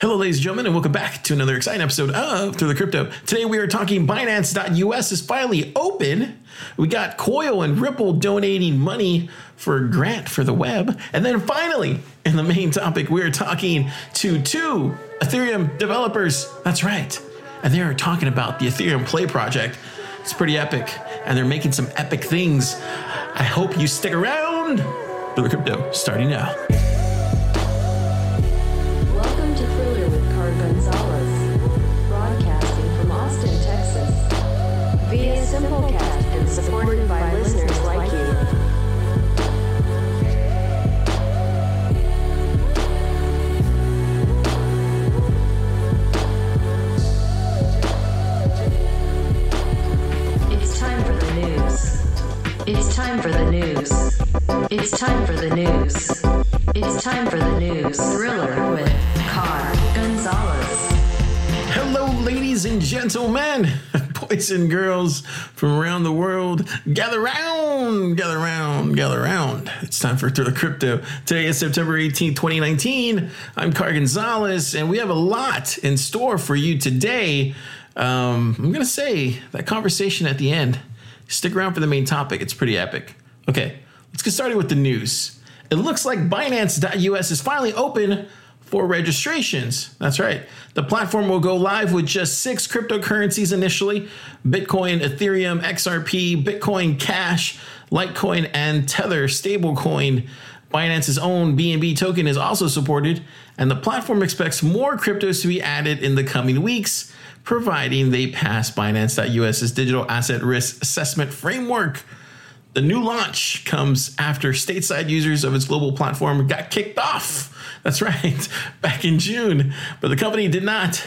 Hello, ladies and gentlemen, and welcome back to another exciting episode of Through the Crypto. Today we are talking Binance.us is finally open. We got Coil and Ripple donating money for a grant for the web. And then finally, in the main topic, we are talking to two Ethereum developers. That's right. And they are talking about the Ethereum Play project. It's pretty epic, and they're making some epic things. I hope you stick around. Through the Crypto, starting now. Via Simplecast and supported by listeners like you. It's time for the news. It's time for the news. It's time for the news. It's time for the news. Thriller with Car Gonzalez. Hello, ladies and gentlemen. Boys and girls from around the world, gather round, gather round, gather round. It's time for Through the Crypto. Today is September 18th, 2019. I'm Car Gonzalez, and we have a lot in store for you today. I'm going to say that conversation at the end. Stick around for the main topic. It's pretty epic. Okay, let's get started with the news. It looks like Binance.us is finally open for registrations. That's right. The platform will go live with just 6 cryptocurrencies initially: Bitcoin, Ethereum, XRP, Bitcoin Cash, Litecoin, and Tether stablecoin. Binance's own BNB token is also supported, and the platform expects more cryptos to be added in the coming weeks, providing they pass Binance.us's digital asset risk assessment framework. The new launch comes after stateside users of its global platform got kicked off. That's right, back in June. But the company did not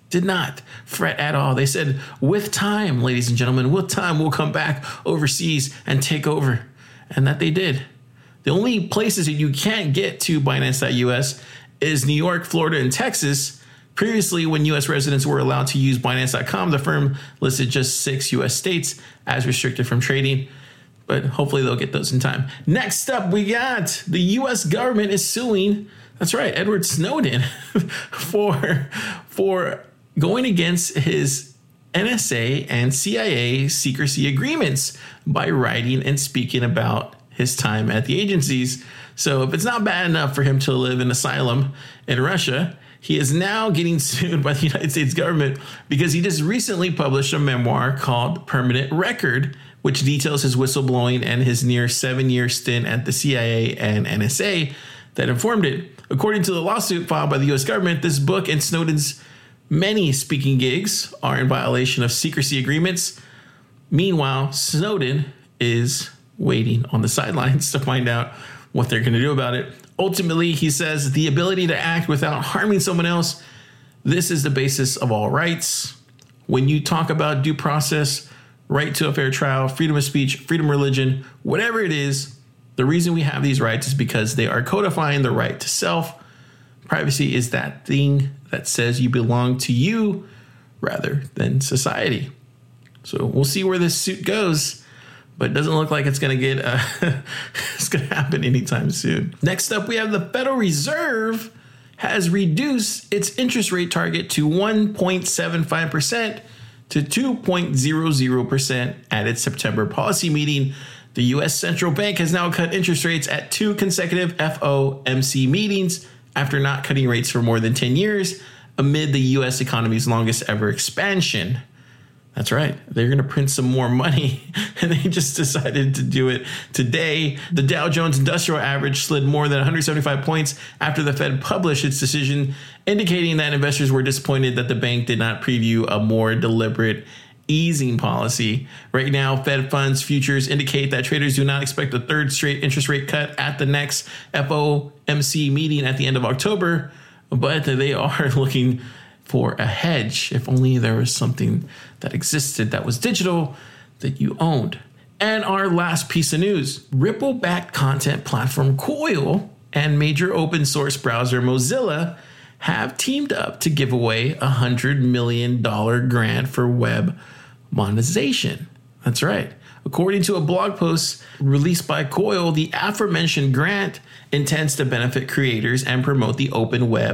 fret at all. They said, with time, ladies and gentlemen, with time, we'll come back overseas and take over. And that they did. The only places that you can't get to Binance.us is New York, Florida, and Texas. Previously, when U.S. residents were allowed to use Binance.com, the firm listed just 6 U.S. states as restricted from trading. But hopefully they'll get those in time. Next up, we got the U.S. government is suing, that's right, Edward Snowden for going against his NSA and CIA secrecy agreements by writing and speaking about his time at the agencies. So if it's not bad enough for him to live in asylum in Russia, he is now getting sued by the United States government because he just recently published a memoir called Permanent Record, which details his whistleblowing and his near 7-year stint at the CIA and NSA that informed it. According to the lawsuit filed by the U.S. government, this book and Snowden's many speaking gigs are in violation of secrecy agreements. Meanwhile, Snowden is waiting on the sidelines to find out what they're going to do about it. Ultimately, he says the ability to act without harming someone else, this is the basis of all rights. When you talk about due process, right to a fair trial, freedom of speech, freedom of religion, whatever it is, the reason we have these rights is because they are codifying the right to self. Privacy is that thing that says you belong to you rather than society. So we'll see where this suit goes, but it doesn't look like it's going to get it's going to happen anytime soon. Next up, we have the Federal Reserve has reduced its interest rate target to 1.75% to 2.00% at its September policy meeting. The U.S. Central Bank has now cut interest rates at 2 consecutive FOMC meetings after not cutting rates for more than 10 years amid the U.S. economy's longest ever expansion. That's right. They're going to print some more money, and they just decided to do it today. The Dow Jones Industrial Average slid more than 175 points after the Fed published its decision, indicating that investors were disappointed that the bank did not preview a more deliberate easing policy. Right now, Fed funds futures indicate that traders do not expect a third straight interest rate cut at the next FOMC meeting at the end of October, but they are looking for a hedge. If only there was something that existed that was digital that you owned. And our last piece of news, Ripple-backed content platform Coil and major open source browser Mozilla have teamed up to give away a $100 million grant for web monetization. That's right. According to a blog post released by Coil, the aforementioned grant intends to benefit creators and promote the open web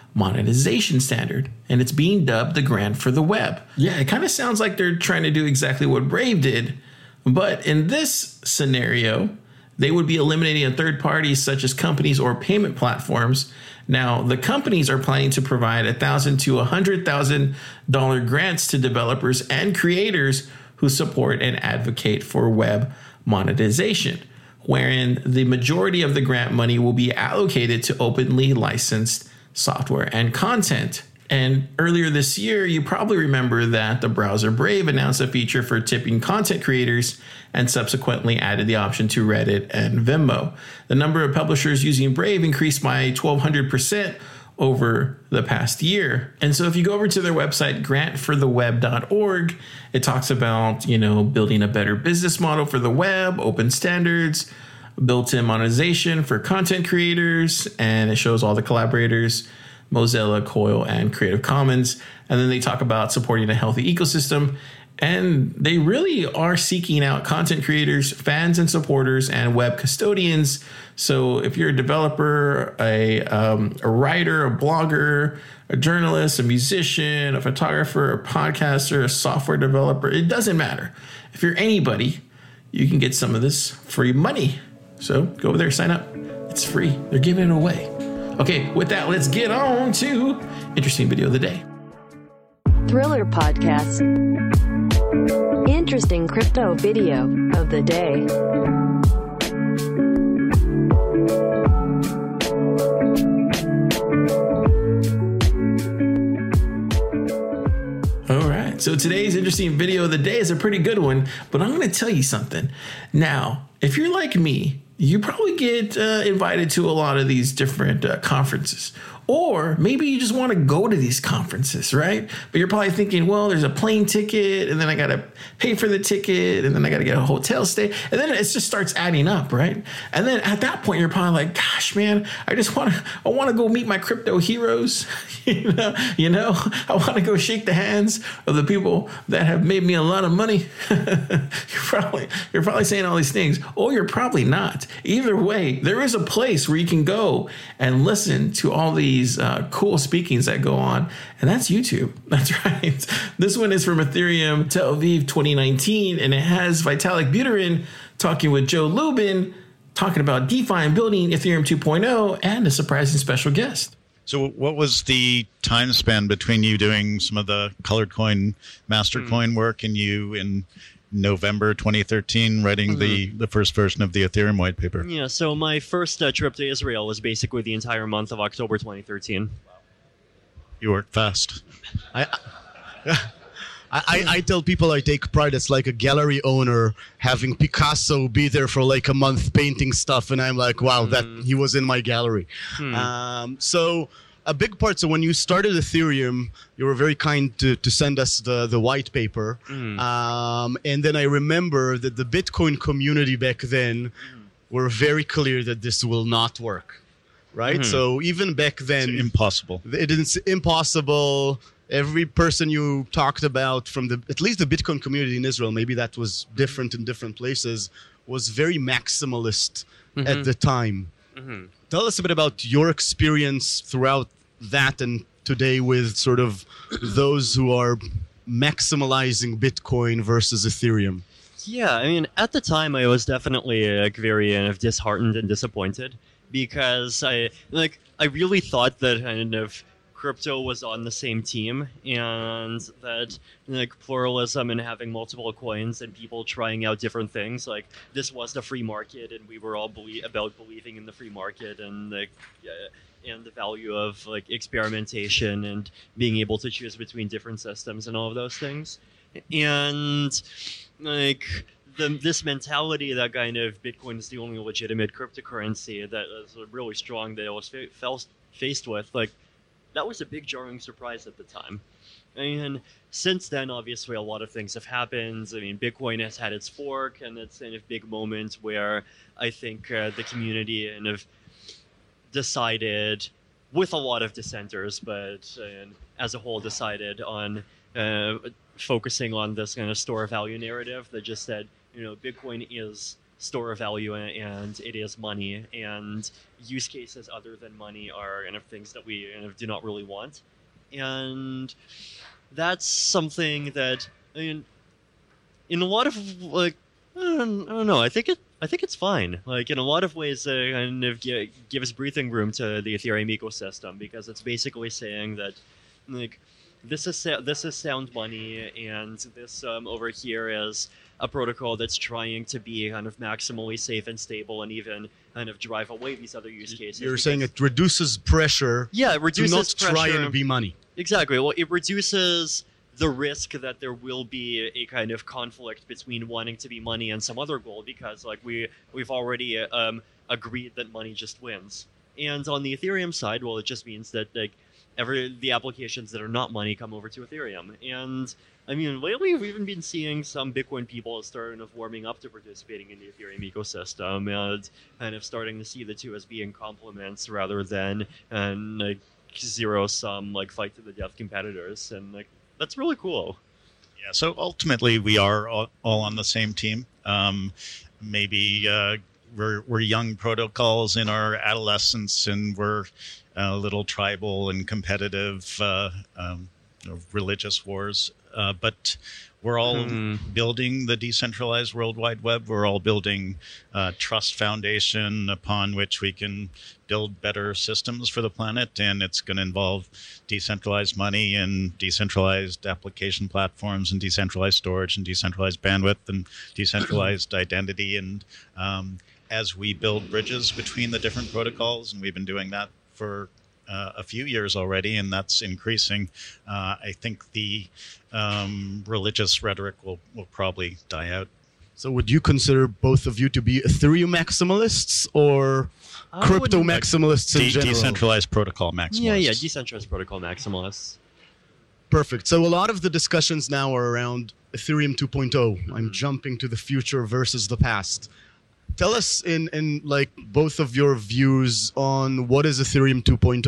monetization standard, and it's being dubbed the grant for the web. Yeah, it kind of sounds like they're trying to do exactly what Brave did, but in this scenario, they would be eliminating third parties such as companies or payment platforms. Now, the companies are planning to provide $1,000 to $100,000 grants to developers and creators who support and advocate for web monetization, wherein the majority of the grant money will be allocated to openly licensed software and content. And earlier this year, you probably remember that the browser Brave announced a feature for tipping content creators and subsequently added the option to Reddit and Venmo. The number of publishers using Brave increased by 1,200% over the past year. And so if you go over to their website, grantfortheweb.org, it talks about, building a better business model for the web, open standards, built-in monetization for content creators, and it shows all the collaborators, Mozilla, Coil, and Creative Commons. And then they talk about supporting a healthy ecosystem. And they really are seeking out content creators, fans and supporters, and web custodians. So if you're a developer, a writer, a blogger, a journalist, a musician, a photographer, a podcaster, a software developer, it doesn't matter. If you're anybody, you can get some of this free money. So go over there, sign up. It's free. They're giving it away. Okay, with that, let's get on to interesting video of the day. Thriller Podcast. Interesting crypto video of the day. All right, so today's interesting video of the day is a pretty good one, but I'm going to tell you something. Now, if you're like me, you probably get invited to a lot of these different conferences. Or maybe you just want to go to these conferences, right? But you're probably thinking, well, there's a plane ticket, and then I got to pay for the ticket, and then I got to get a hotel stay. And then it just starts adding up, right? And then at that point, you're probably like, gosh, man, I want to go meet my crypto heroes. you know, I want to go shake the hands of the people that have made me a lot of money. You're probably saying all these things, or you're probably not. Either way, there is a place where you can go and listen to all these cool speakings that go on, and that's YouTube. That's right. This one is from Ethereum Tel Aviv 2019, and it has Vitalik Buterin talking with Joe Lubin, talking about DeFi and building Ethereum 2.0, and a surprising special guest. So what was the time span between you doing some of the Colored Coin, Master Coin work and you in November 2013 writing the first version of the Ethereum white paper? Yeah, so my first trip to Israel was basically the entire month of October 2013. You worked fast. I tell people I take pride. It's like a gallery owner having Picasso be there for like a month painting stuff, and I'm like, wow, that he was in my gallery. So a big part. So when you started Ethereum, you were very kind to send us the white paper, and then I remember that the Bitcoin community back then were very clear that this will not work, right? So even back then, it's impossible. It is impossible. Every person you talked about from at least the Bitcoin community in Israel, maybe that was different in different places, was very maximalist at the time. Tell us a bit about your experience throughout that and today with sort of those who are maximalizing Bitcoin versus Ethereum. Yeah, I mean, at the time I was definitely very disheartened and disappointed because I really thought that kind of crypto was on the same team, and that pluralism and having multiple coins and people trying out different things, this was the free market, and we were all about believing in the free market and the value of experimentation and being able to choose between different systems and all of those things. And this mentality that kind of Bitcoin is the only legitimate cryptocurrency that is really strong that I was faced with, that was a big jarring surprise at the time. And since then, obviously, a lot of things have happened. I mean, Bitcoin has had its fork, and it's kind of big moment where I think the community kind of decided, with a lot of dissenters, but as a whole decided on focusing on this kind of store value narrative that just said, Bitcoin is store of value and it is money, and use cases other than money are kind of things that we kind of do not really want. And that's something that, I mean, in a lot of, like, I don't know, I think it's fine. Like, in a lot of ways, kind of gives breathing room to the Ethereum ecosystem, because it's basically saying that, like, this is sound money, and this over here is a protocol that's trying to be kind of maximally safe and stable, and even kind of drive away these other use cases. You're saying it reduces pressure. Yeah, it reduces to not pressure. try and be money. Exactly. Well, it reduces the risk that there will be a kind of conflict between wanting to be money and some other goal, because like we've already agreed that money just wins. And on the Ethereum side, well, it just means that like the applications that are not money come over to Ethereum. And I mean, lately we've even been seeing some Bitcoin people starting of warming up to participating in the Ethereum ecosystem, and kind of starting to see the two as being complements rather than like zero-sum like fight to the death competitors. And like that's really cool. Yeah. So ultimately, we are all on the same team. Maybe we're young protocols in our adolescence, and we're a little tribal and competitive, religious wars. But we're all building the decentralized World Wide Web. We're all building a trust foundation upon which we can build better systems for the planet. And it's going to involve decentralized money and decentralized application platforms and decentralized storage and decentralized bandwidth and decentralized identity. And as we build bridges between the different protocols, and we've been doing that for a few years already, and that's increasing, I think the religious rhetoric will probably die out. So would you consider both of you to be Ethereum maximalists or crypto maximalists in general? Decentralized protocol maximalists. Yeah, decentralized protocol maximalists. Perfect. So a lot of the discussions now are around Ethereum 2.0. I'm jumping to the future versus the past. Tell us in like both of your views on what is Ethereum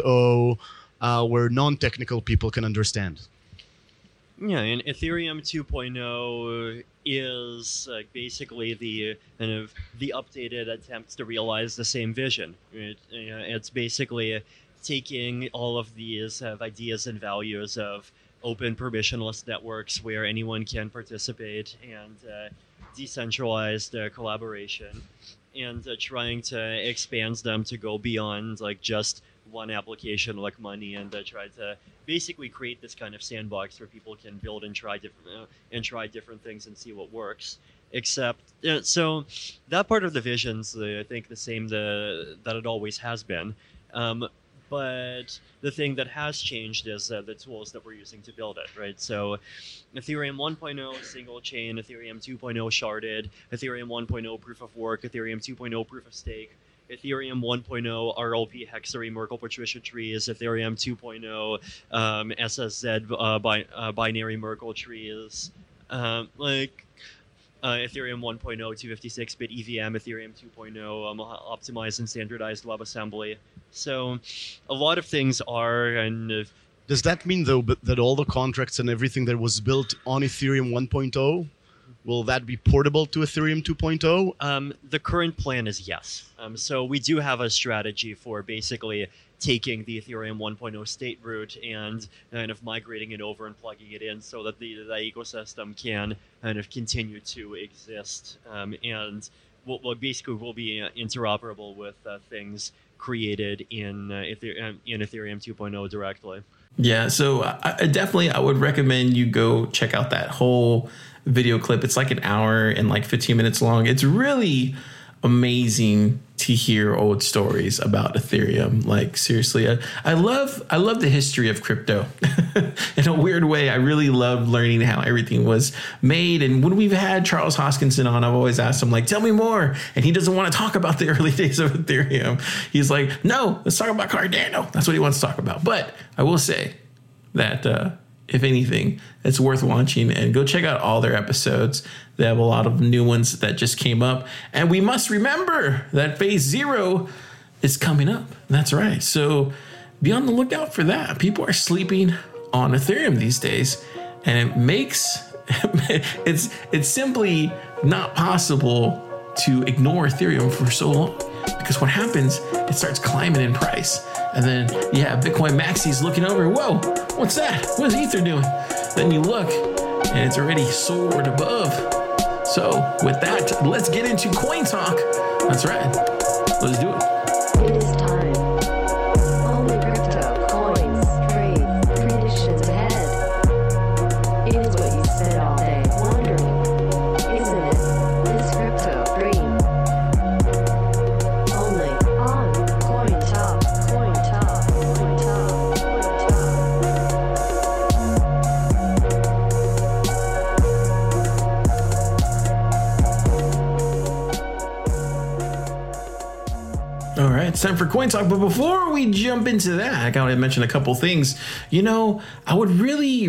2.0, where non-technical people can understand. Yeah, and Ethereum 2.0 is basically the kind of the updated attempts to realize the same vision. It's basically taking all of these ideas and values of open permissionless networks where anyone can participate, and decentralized collaboration, and trying to expand them to go beyond like just one application like money, and try to basically create this kind of sandbox where people can build and try different things and see what works. Except, so that part of the vision's I think the same that it always has been. But the thing that has changed is the tools that we're using to build it, right? So Ethereum 1.0 single chain, Ethereum 2.0 sharded, Ethereum 1.0 proof of work, Ethereum 2.0 proof of stake, Ethereum 1.0 RLP hexary Merkle patricia trees, Ethereum 2.0 SSZ binary Merkle trees, Ethereum 1.0 256-bit EVM, Ethereum 2.0 optimized and standardized WebAssembly. So a lot of things are kind of... Does that mean, though, that all the contracts and everything that was built on Ethereum 1.0, will that be portable to Ethereum 2.0? The current plan is yes. So we do have a strategy for basically taking the Ethereum 1.0 state root and kind of migrating it over and plugging it in so that the ecosystem can kind of continue to exist, and will basically will be interoperable with things created in Ethereum 2.0 directly. Yeah, so I would recommend you go check out that whole video clip. It's like an hour and like 15 minutes long. It's really amazing to hear old stories about Ethereum. Like seriously, I love the history of crypto. In a weird way, I really love learning how everything was made. And when we've had Charles Hoskinson on, I've always asked him like, tell me more. And he doesn't want to talk about the early days of Ethereum. He's like, no, let's talk about Cardano. That's what he wants to talk about. But I will say that if anything, it's worth watching, and go check out all their episodes. They have a lot of new ones that just came up. And we must remember that phase 0 is coming up. That's right. So be on the lookout for that. People are sleeping on Ethereum these days, and it makes it's simply not possible to ignore Ethereum for so long, because what happens, it starts climbing in price. And then, Bitcoin Maxi's looking over, whoa, what's that? What's Ether doing? Then you look, and it's already soared above. So with that, let's get into Coin Talk. That's right. Let's do it. It is time. Only crypto, coins, trades, predictions ahead. It is what you spend all day wondering, isn't it? This crypto dream. Only on Coin Talk, Coin Talk, Coin Talk, Coin Talk. All right, it's time for Coin Talk. But before we jump into that, I gotta mention a couple things. You know, I would really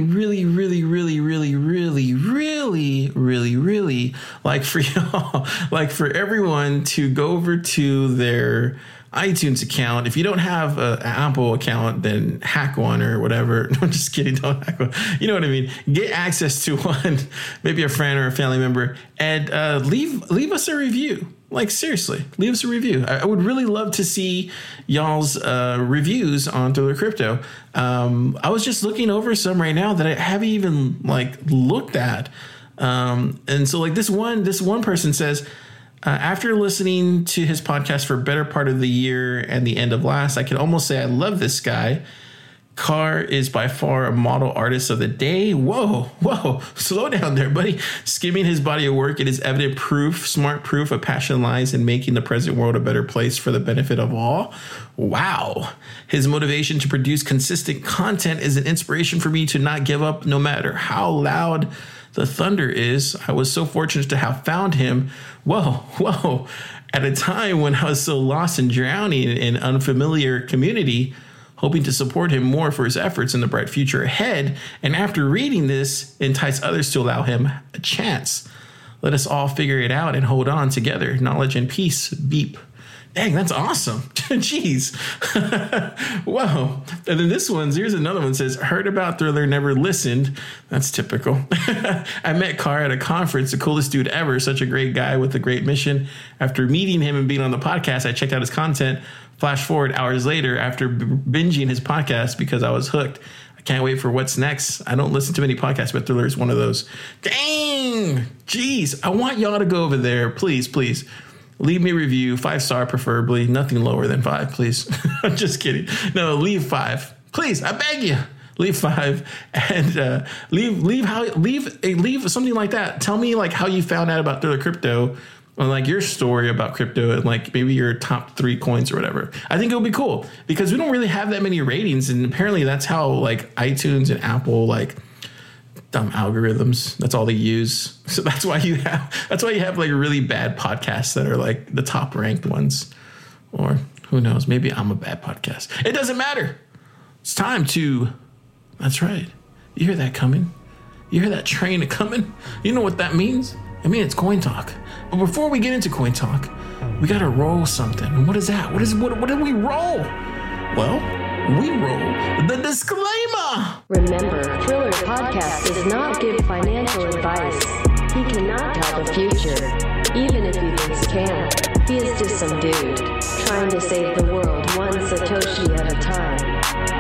like for y'all, like for everyone to go over to their iTunes account. If you don't have an Apple account, then hack one or whatever. No, I'm just kidding. Don't hack one. You know what I mean? Get access to one, maybe a friend or a family member, and leave us a review. Like, seriously, leave us a review. I would really love to see y'all's reviews on Thriller Crypto. I was just looking over some right now that I haven't even looked at. And so this one person says, after listening to his podcast for a better part of the year and the end of last, I can almost say I love this guy. Carr is by far a model artist of the day. Whoa, slow down there, buddy. Skimming his body of work, it is evident proof, smart proof of passion lies in making the present world a better place for the benefit of all. Wow. His motivation to produce consistent content is an inspiration for me to not give up no matter how loud the thunder is. I was so fortunate to have found him. Whoa. At a time when I was so lost and drowning in unfamiliar community, hoping to support him more for his efforts in the bright future ahead. And after reading this, entice others to allow him a chance. Let us all figure it out and hold on together. Knowledge and peace. Beep. Dang, that's awesome. Jeez. Wow. And then here's another one, says, heard about Thriller, never listened. That's typical. I met Carr at a conference, the coolest dude ever. Such a great guy with a great mission. After meeting him and being on the podcast, I checked out his content. Flash forward hours later after binging his podcast because I was hooked. I can't wait for what's next. I don't listen to many podcasts, but Thriller is one of those. Dang. Jeez. I want y'all to go over there. Please. Leave me a review, 5-star preferably, nothing lower than 5, please. I'm just kidding. No, leave 5, please. I beg you, leave 5, and leave something like that. Tell me how you found out about Thriller Crypto, or your story about crypto, and maybe your top 3 coins or whatever. I think it would be cool because we don't really have that many ratings, and apparently that's how iTunes and Apple dumb algorithms. That's all they use. So that's why you have really bad podcasts that are the top ranked ones. Or who knows, maybe I'm a bad podcast. It doesn't matter. It's time to, that's right. You hear that coming? You hear that train coming? You know what that means? I mean, it's Coin Talk. But before we get into Coin Talk, we got to roll something. And what is that? What do we roll? Well, we roll the disclaimer. Remember, Thriller Podcast does not give financial advice. He cannot tell the future, even if he thinks he can. He is just some dude trying to save the world one Satoshi at a time.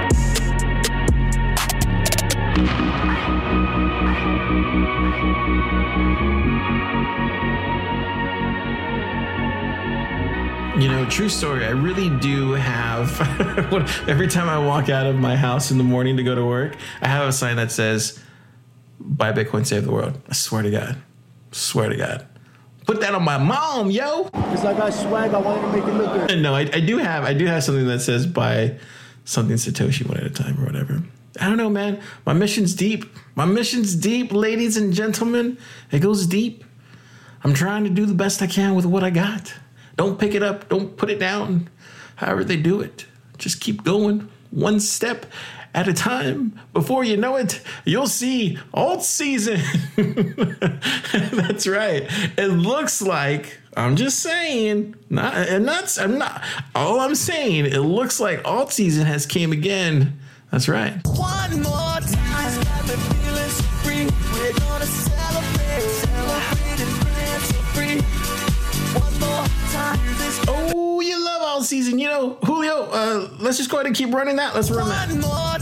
True story. I really do have, every time I walk out of my house in the morning to go to work, I have a sign that says, buy Bitcoin, save the world. I swear to God. Put that on my mom, yo. It's like I swag. I wanted to make it look good. No, I do have something that says buy something Satoshi one at a time or whatever. I don't know, man. My mission's deep. Ladies and gentlemen. It goes deep. I'm trying to do the best I can with what I got. Don't pick it up. Don't put it down. However they do it. Just keep going one step at a time. Before you know it, you'll see alt season. That's right. It looks like, I'm just saying, all I'm saying, it looks like alt season has came again. That's right. One more time, got me feeling so free. We're gonna celebrate and brand so free. One Oh, you love all season. You know, Julio, let's just go ahead and keep running that. Let's run that.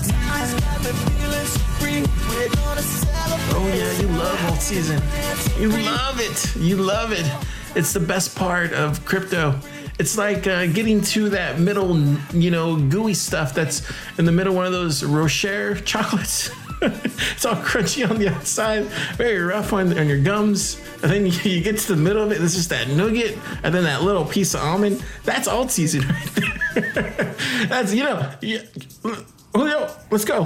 Oh, yeah, you love all season. You love it. You love it. It's the best part of crypto. It's like getting to that middle, gooey stuff that's in the middle, one of those Rocher chocolates. It's all crunchy on the outside, very rough on your gums. And then you get to the middle of it, it's just that nougat, and then that little piece of almond. That's alt season right there. That's, Julio, let's go.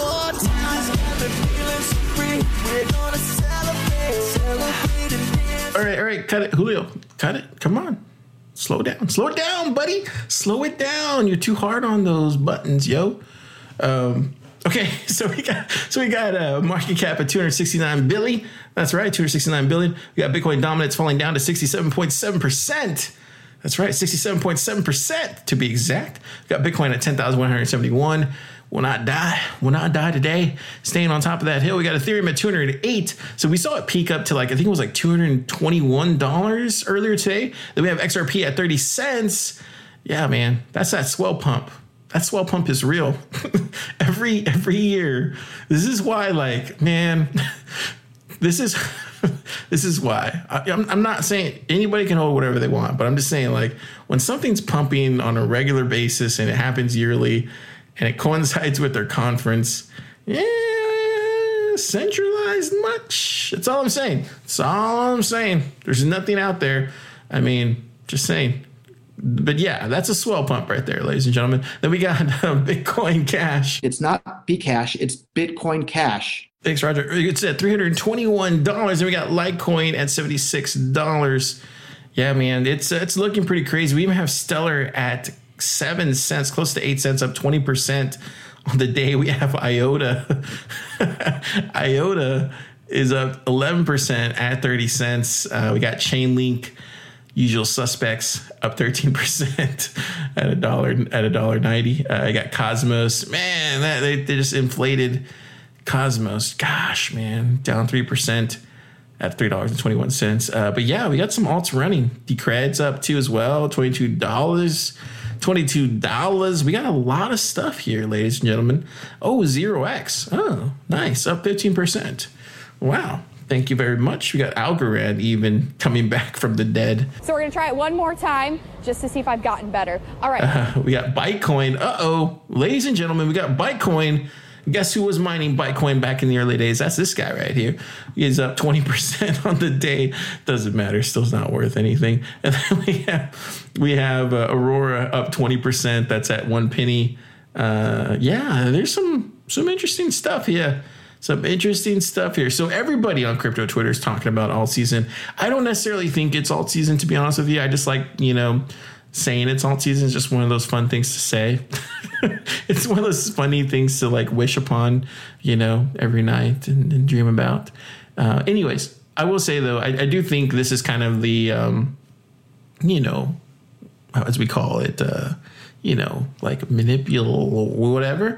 All right, cut it. Julio, cut it. Come on. Slow it down, buddy. Slow it down. You're too hard on those buttons, yo. Okay, so we got a market cap of 269 billion. That's right, 269 billion. We got Bitcoin dominance falling down to 67.7%. That's right, 67.7% to be exact. We got Bitcoin at 10,171. Will not die today. Staying on top of that hill. We got Ethereum at 208. So we saw it peak up to I think it was like $221 earlier today. Then we have XRP at 30 cents. Yeah, man, that's that swell pump. That swell pump is real. every year. This is why, this is why. I'm not saying anybody can hold whatever they want, but I'm just saying, when something's pumping on a regular basis and it happens yearly and it coincides with their conference, centralized much. That's all I'm saying. There's nothing out there. I mean, just saying. But yeah, that's a swell pump right there, ladies and gentlemen. Then we got Bitcoin Cash. It's not Bcash, it's Bitcoin Cash. Thanks, Roger. It's at $321, and we got Litecoin at $76. Yeah, man, it's looking pretty crazy. We even have Stellar at 7 cents, close to 8 cents, up 20% on the day. We have IOTA. IOTA is up 11% at 30 cents. We got Chainlink. Usual suspects up 13% at $1.90. I got Cosmos. Man, they just inflated Cosmos. Gosh, man, down 3% at $3.21. But yeah, we got some alts running. Decred's up too as well. $22. We got a lot of stuff here, ladies and gentlemen. Oh, 0x. Oh, nice. Up 15%. Wow. Thank you very much. We got Algorand even coming back from the dead. So we're going to try it one more time just to see if I've gotten better. All right. We got Bitcoin. Ladies and gentlemen, we got Bitcoin. Guess who was mining Bitcoin back in the early days? That's this guy right here. He's up 20% on the day. Doesn't matter. Still's not worth anything. And then we have Aurora up 20%. That's at 1 penny. Yeah, there's some interesting stuff here. Some interesting stuff here. So everybody on crypto Twitter is talking about alt season. I don't necessarily think it's alt season, to be honest with you. I just like, saying it's alt season is just one of those fun things to say. It's one of those funny things to wish upon, every night and dream about. Anyways, I will say though, I do think this is kind of the, as we call it, manipulable whatever.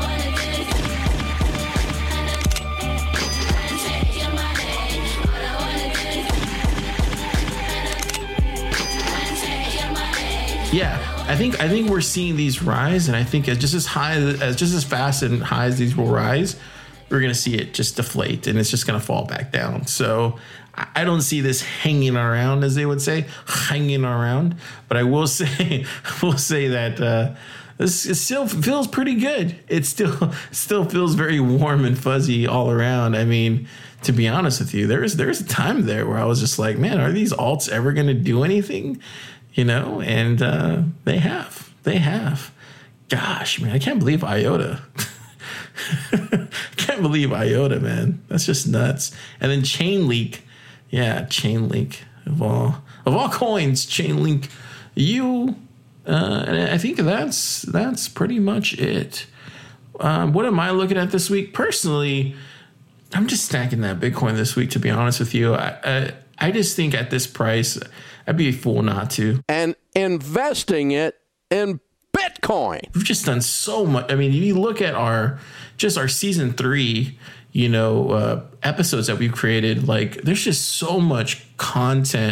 Yeah, I think we're seeing these rise, and I think just as fast and high as these will rise, we're going to see it just deflate, and it's just going to fall back down. So I don't see this hanging around, as they would say, hanging around. But I will say that it still feels pretty good. It still feels very warm and fuzzy all around. I mean, to be honest with you, there's a time there where I was just like, man, are these alts ever going to do anything? And they have. Gosh, man, I can't believe IOTA. Can't believe IOTA, man. That's just nuts. And then Chainlink. Yeah, Chainlink. Of all coins, Chainlink. And I think that's pretty much it. What am I looking at this week? Personally, I'm just stacking that Bitcoin this week, to be honest with you. I just think at this price, I'd be a fool not to. And investing it in Bitcoin. We've just done so much. I mean, if you look at our season 3, episodes that we've created, there's just so much content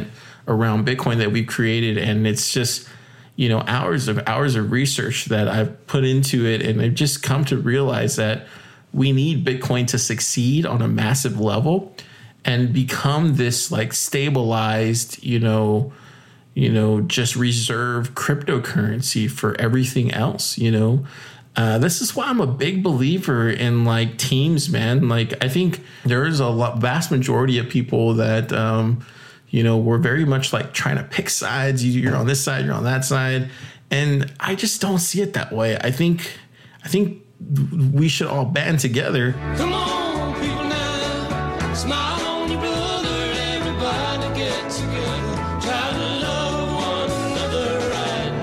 around Bitcoin that we've created. And it's just, you know, hours of research that I've put into it. And I've just come to realize that we need Bitcoin to succeed on a massive level and become this like stabilized, you know, just reserve cryptocurrency for everything else, you know. This is why I'm a big believer in like teams, man. Like I think there's vast majority of people that, you know, we're very much like trying to pick sides. You're on this side, you're on that side. And I just don't see it that way. I think we should all band together. Come on, people now, smile on your brother, everybody get together, try to love one another right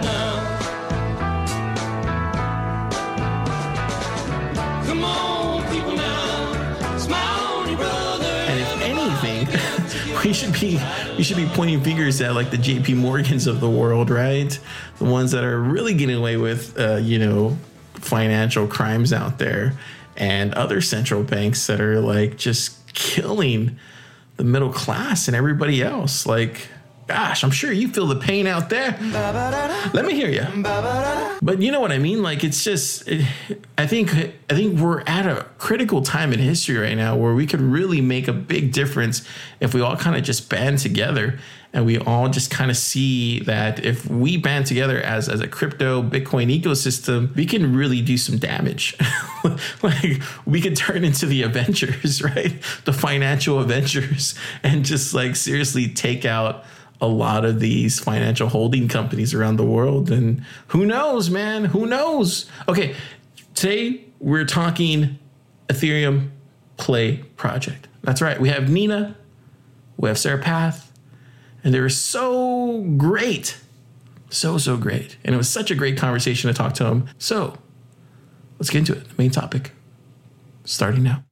now. Come on, people now, smile on your brother. And if anything, we should be pointing fingers at like the JP Morgans of the world, right? The ones that are really getting away with, you know, financial crimes out there, and other central banks that are like just killing the middle class and everybody else. Like, gosh, I'm sure you feel the pain out there. Let me hear you. But you know what I mean? Like, it's just, I think we're at a critical time in history right now where we could really make a big difference if we all kind of just band together. And we all just kind of see that if we band together as a crypto Bitcoin ecosystem, we can really do some damage. Like we could turn into the Avengers, right? The financial Avengers, and just like seriously take out a lot of these financial holding companies around the world. And who knows, man? Who knows? Okay, today we're talking Ethereum Play project. That's right. We have Nina, we have Sarah Path. And they were so great. So great. And it was such a great conversation to talk to them. So let's get into it. The main topic starting now.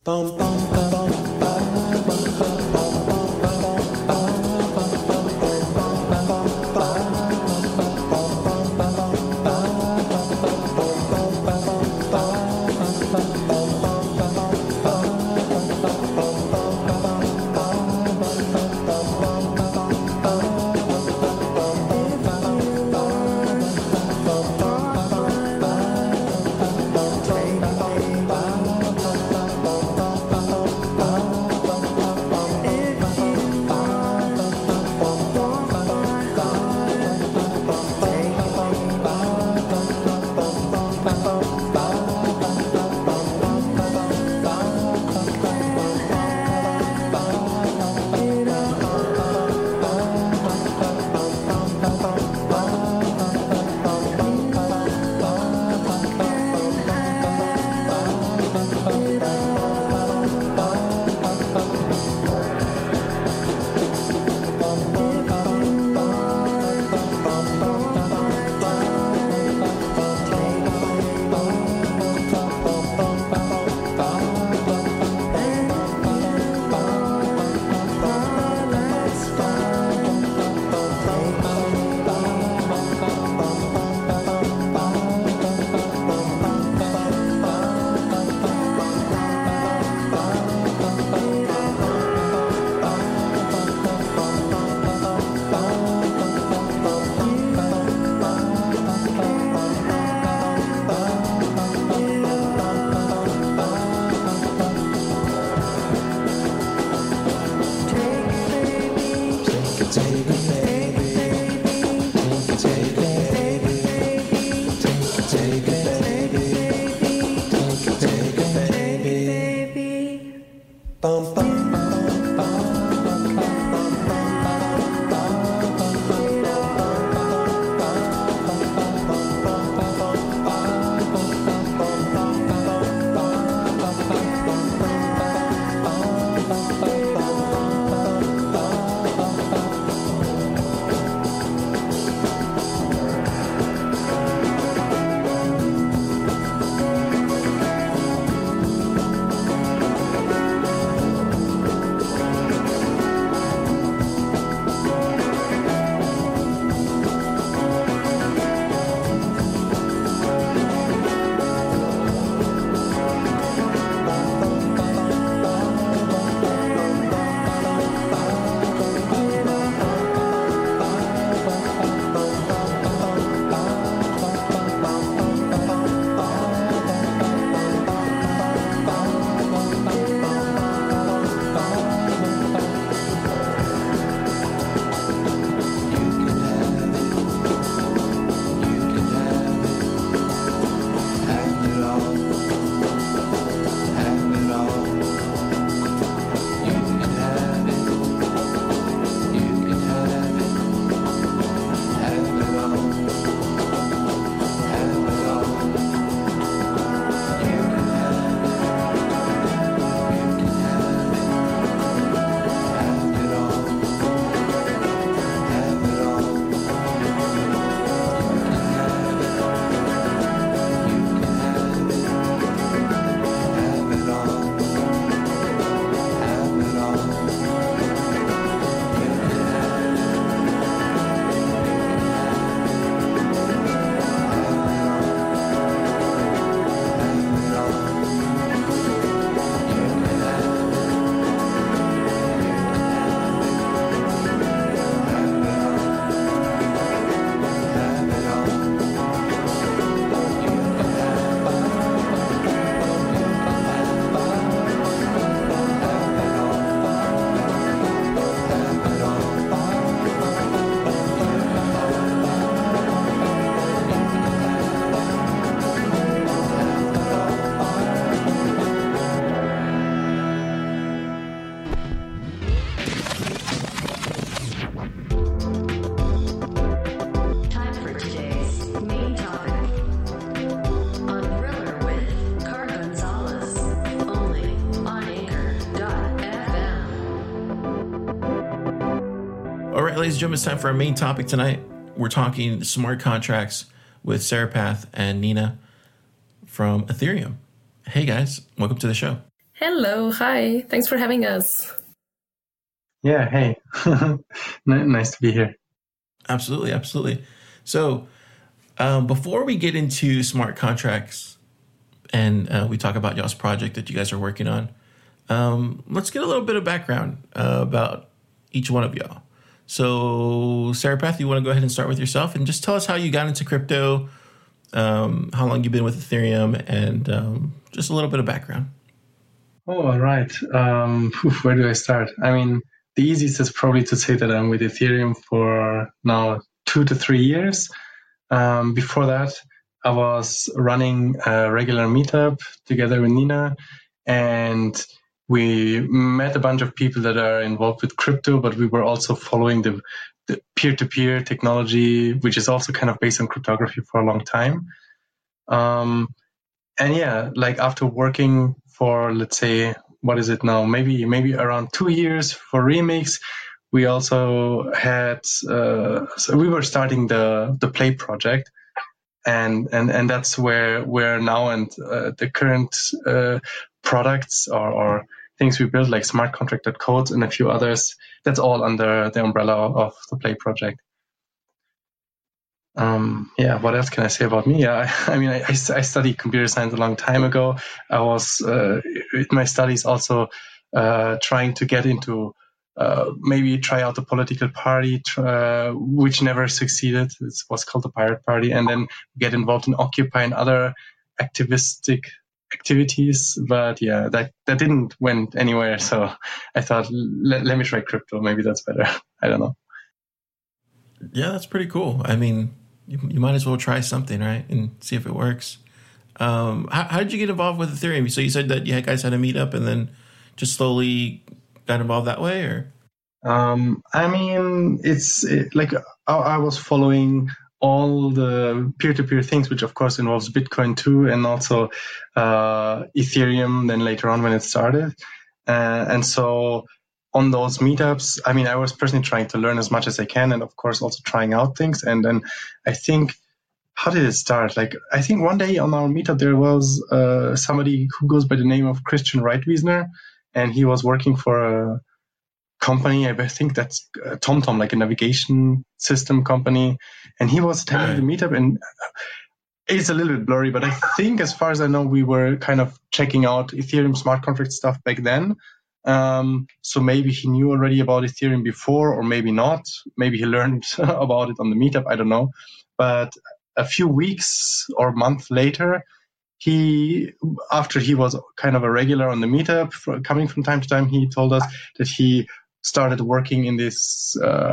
ladies and gentlemen, it's time for our main topic tonight. We're talking smart contracts with Sarah Path and Nina from Ethereum. Hey guys, welcome to the show. Hello, hi. Thanks for having us. Yeah, hey. Nice to be here. Absolutely, absolutely. So before we get into smart contracts and we talk about y'all's project that you guys are working on, let's get a little bit of background about each one of y'all. So Sarah Path, you want to go ahead and start with yourself and just tell us how you got into crypto, how long you've been with Ethereum, and just a little bit of background. Oh, all right. Where do I start? I mean, the easiest is probably to say that I'm with Ethereum for now 2 to 3 years. Before that, I was running a regular meetup together with Nina, and we met a bunch of people that are involved with crypto, but we were also following the peer-to-peer technology, which is also kind of based on cryptography for a long time. And yeah, like after working for, let's say, what is it now? Maybe around 2 years for Remix. We also had, so we were starting the Play project, and that's where we're now, and the current products or things we build, like smart contract.code and a few others, that's all under the umbrella of the Play project. Yeah, what else can I say about me? Yeah, I mean, I studied computer science a long time ago. I was, in my studies, also trying to get into, maybe try out a political party, which never succeeded. It was called the Pirate Party, and then get involved in Occupy and other activistic activities. But yeah, that didn't went anywhere. So I thought, let me try crypto. Maybe that's better. I don't know. Yeah, that's pretty cool. I mean, you might as well try something, right? And see if it works. How did you get involved with Ethereum? So you said that you guys had a meetup and then just slowly got involved that way, or? I mean, like I was following all the peer-to-peer things, which of course involves Bitcoin too, and also Ethereum then later on when it started. And so on those meetups, I mean, I was personally trying to learn as much as I can, and of course also trying out things. And then I think, how did it start? Like, I think one day on our meetup, there was somebody who goes by the name of Christian Reitwiesner, and he was working for a company, I think that's TomTom, like a navigation system company. And he was attending the meetup, and it's a little bit blurry, but I think as far as I know, we were kind of checking out Ethereum smart contract stuff back then. So maybe he knew already about Ethereum before, or maybe not. Maybe he learned about it on the meetup. I don't know. But a few weeks or month later, after he was kind of a regular on the meetup, coming from time to time, he told us that he started working in this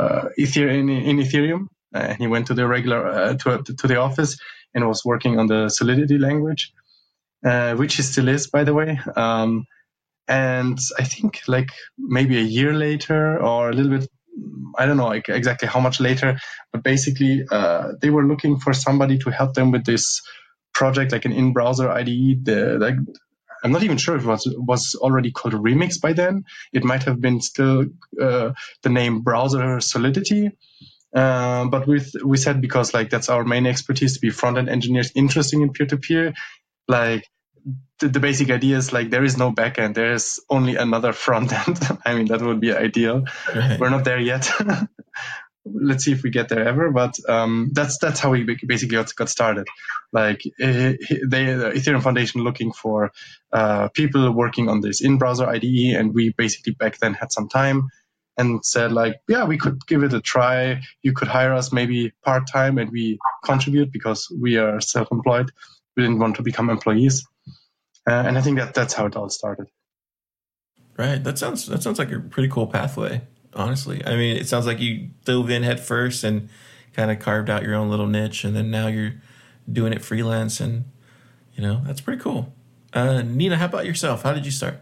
Ethereum. He went to the regular to the office and was working on the Solidity language, which he still is, by the way. And I think like maybe a year later or a little bit, I don't know exactly how much later, but basically they were looking for somebody to help them with this project, like an in-browser IDE. I'm not even sure if it was already called Remix by then. It might have been still the name Browser Solidity. But we said, because like that's our main expertise, to be front-end engineers interested in peer-to-peer, like the basic idea is like there is no backend, there is only another front end. I mean, that would be ideal. Right. We're not there yet. Let's see if we get there ever. But that's how we basically got started. Like the Ethereum Foundation looking for people working on this in-browser IDE, and we basically back then had some time and said like, yeah, we could give it a try. You could hire us maybe part-time and we contribute because we are self-employed. We didn't want to become employees. And I think that's how it all started. Right. That sounds like a pretty cool pathway, honestly. I mean, it sounds like you dove in head first and kind of carved out your own little niche, and then now you're doing it freelance, and, you know, that's pretty cool. Nina, how about yourself? How did you start?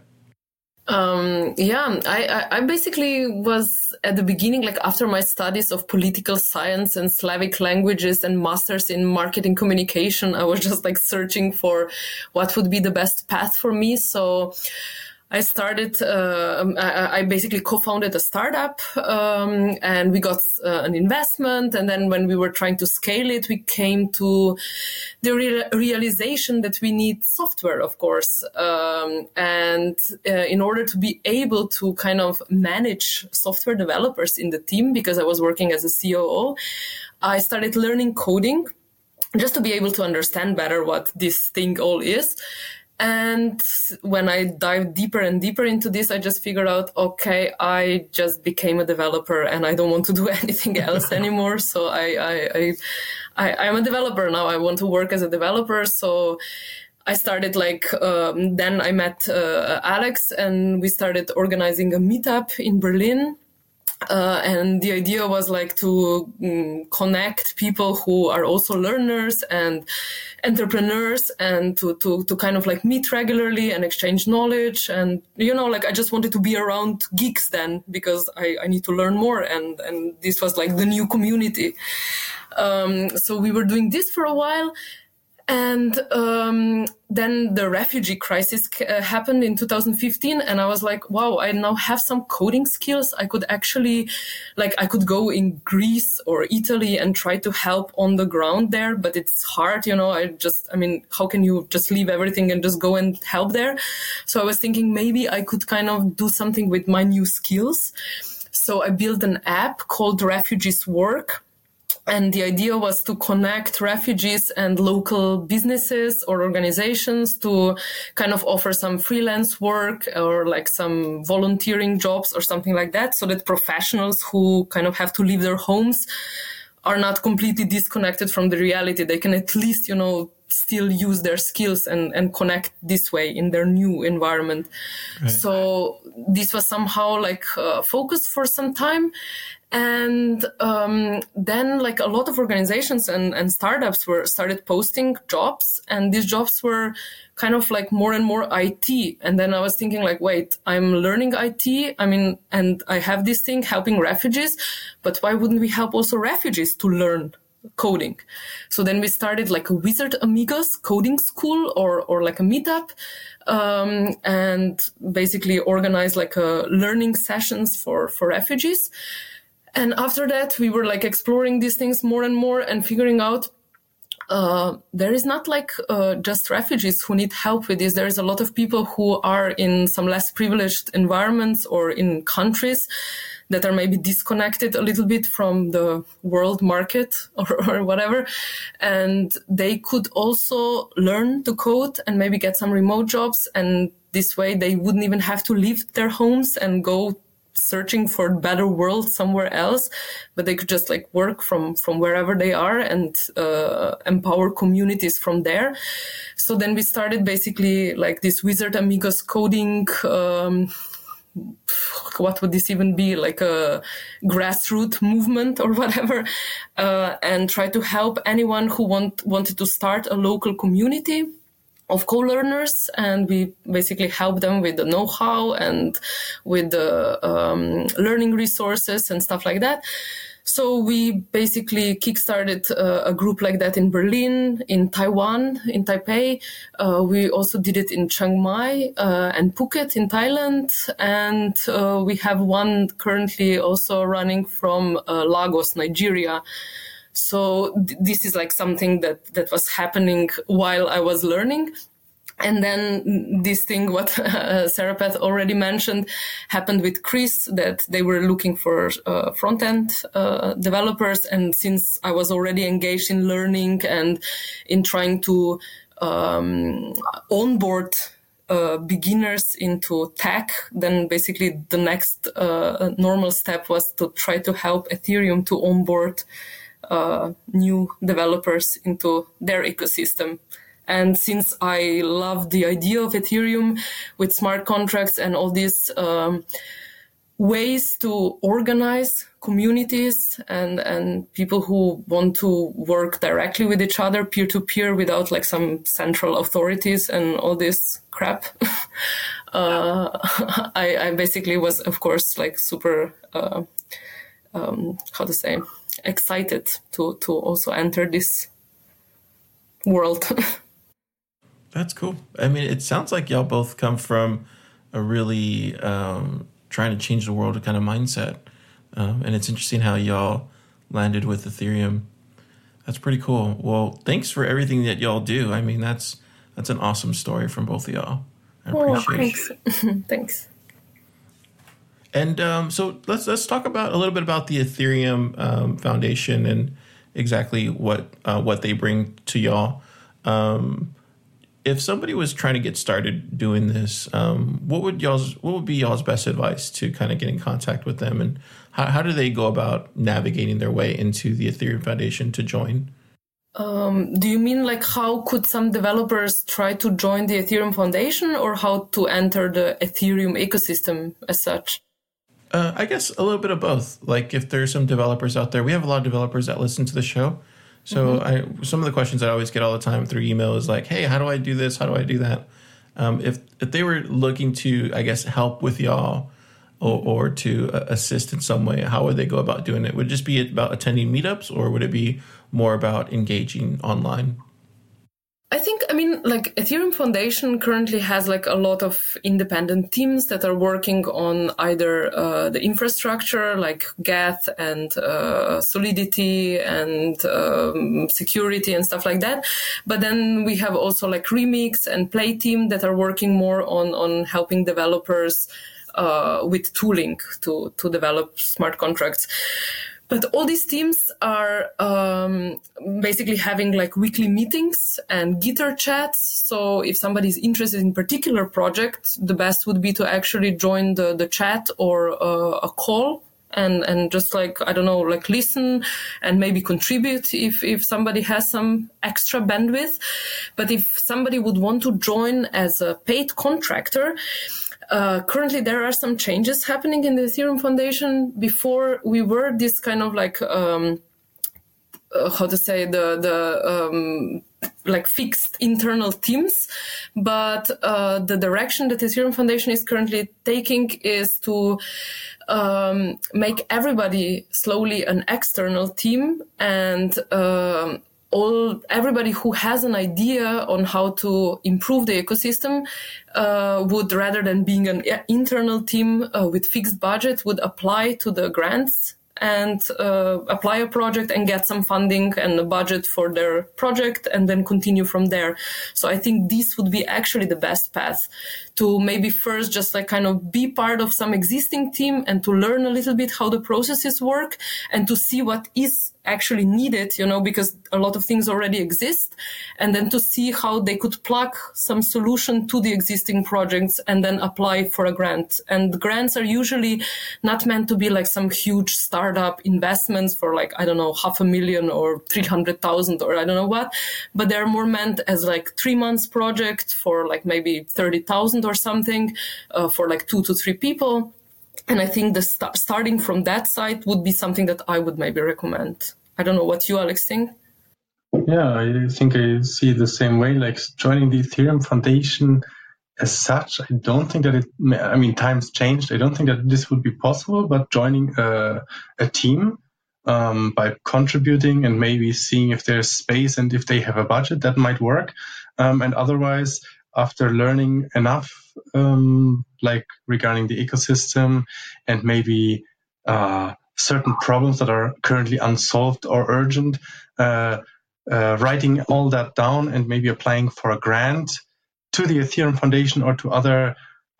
I basically was at the beginning, like after my studies of political science and Slavic languages and masters in marketing communication, I was just like searching for what would be the best path for me. So I started, I basically co-founded a startup, and we got an investment. And then when we were trying to scale it, we came to the realization that we need software, of course. And in order to be able to kind of manage software developers in the team, because I was working as a COO, I started learning coding just to be able to understand better what this thing all is. And when I dived deeper and deeper into this, I just figured out, okay, I just became a developer and I don't want to do anything else anymore. So I'm a developer now. I want to work as a developer. So I started then I met Alex and we started organizing a meetup in Berlin. And the idea was to connect people who are also learners and entrepreneurs and to kind of meet regularly and exchange knowledge. And, I just wanted to be around geeks then because I need to learn more. And this was the new community. So we were doing this for a while. And then the refugee crisis happened in 2015. And I was like, wow, I now have some coding skills. I could actually, I could go in Greece or Italy and try to help on the ground there. But it's hard, how can you just leave everything and just go and help there? So I was thinking maybe I could kind of do something with my new skills. So I built an app called Refugees Work. And the idea was to connect refugees and local businesses or organizations to kind of offer some freelance work or some volunteering jobs or something like that, so that professionals who kind of have to leave their homes are not completely disconnected from the reality. They can at least, still use their skills and connect this way in their new environment. Right. So this was somehow focused for some time. And then a lot of organizations and startups started posting jobs, and these jobs were kind of more and more IT. And then I was thinking wait, I'm learning IT. And I have this thing helping refugees, but why wouldn't we help also refugees to learn coding? So then we started a Wizard Amigos coding school or a meetup, and basically organized learning sessions for refugees. And after that, we were exploring these things more and more and figuring out there is not just refugees who need help with this. There is a lot of people who are in some less privileged environments or in countries that are maybe disconnected a little bit from the world market or whatever. And they could also learn to code and maybe get some remote jobs. And this way they wouldn't even have to leave their homes and go searching for a better world somewhere else, but they could just work from wherever they are and empower communities from there. So then we started basically this Wizard Amigos coding, what would this even be, a grassroots movement or whatever, and try to help anyone who wanted to start a local community of co-learners, and we basically help them with the know-how and with the learning resources and stuff like that. So we basically kickstarted a group like that in Berlin, in Taiwan, in Taipei. We also did it in Chiang Mai and Phuket in Thailand. And we have one currently also running from Lagos, Nigeria. So this is something that was happening while I was learning. And then this thing, what Serapath already mentioned, happened with Chris, that they were looking for front-end developers. And since I was already engaged in learning and in trying to onboard beginners into tech, then basically the next normal step was to try to help Ethereum to onboard new developers into their ecosystem. And since I love the idea of Ethereum with smart contracts and all these ways to organize communities and people who want to work directly with each other, peer-to-peer, without some central authorities and all this crap, I basically was, of course, super, excited to also enter this world. That's cool. It sounds like y'all both come from really trying to change the world kind of mindset. And it's interesting how y'all landed with Ethereum. That's pretty cool. Well, thanks for everything that y'all do. I mean, that's an awesome story from both of y'all. I appreciate it. Thanks. And so let's talk about a little bit about the Ethereum Foundation and exactly what they bring to y'all. If somebody was trying to get started doing this, what would be y'all's best advice to kind of get in contact with them, and how do they go about navigating their way into the Ethereum Foundation to join? Do you mean like how could some developers try to join the Ethereum Foundation, or how to enter the Ethereum ecosystem as such? I guess a little bit of both. Like if there's some developers out there, we have a lot of developers that listen to the show. So some of the questions that I always get all the time through email is like, hey, how do I do this? How do I do that? If they were looking to, I guess, help with y'all or to assist in some way, how would they go about doing it? Would it just be about attending meetups, or would it be more about engaging online? I mean, like Ethereum Foundation currently has like a lot of independent teams that are working on either the infrastructure like Geth and Solidity and security and stuff like that. But then we have also like Remix and Play Team that are working more on helping developers with tooling to develop smart contracts. But all these teams are basically having like weekly meetings and Gitter chats. So if somebody is interested in a particular project, the best would be to actually join the chat or a call and just like, I don't know, like listen and maybe contribute if somebody has some extra bandwidth. But if somebody would want to join as a paid contractor, currently, there are some changes happening in the Ethereum Foundation. Before, we were this kind of like, like fixed internal teams. But the direction that Ethereum Foundation is currently taking is to make everybody slowly an external team, and everybody who has an idea on how to improve the ecosystem would, rather than being an internal team with fixed budget, would apply to the grants and apply a project and get some funding and a budget for their project and then continue from there. So I think this would be actually the best path to maybe first just like kind of be part of some existing team and to learn a little bit how the processes work and to see what is actually needed, because a lot of things already exist, and then to see how they could plug some solution to the existing projects and then apply for a grant. And grants are usually not meant to be like some huge startup investments for like, I don't know, $500,000 or 300,000 or I don't know what, but they're more meant as like 3 months project for like maybe 30,000 or something for like 2 to 3 people. And I think starting from that side would be something that I would maybe recommend. I don't know what you, Alex, think. Yeah, I think I see it the same way. Like joining the Ethereum Foundation as such, I don't think that times changed. I don't think that this would be possible, but joining a team by contributing and maybe seeing if there's space and if they have a budget, that might work. And otherwise, after learning enough, like regarding the ecosystem and maybe certain problems that are currently unsolved or urgent, writing all that down and maybe applying for a grant to the Ethereum Foundation or to other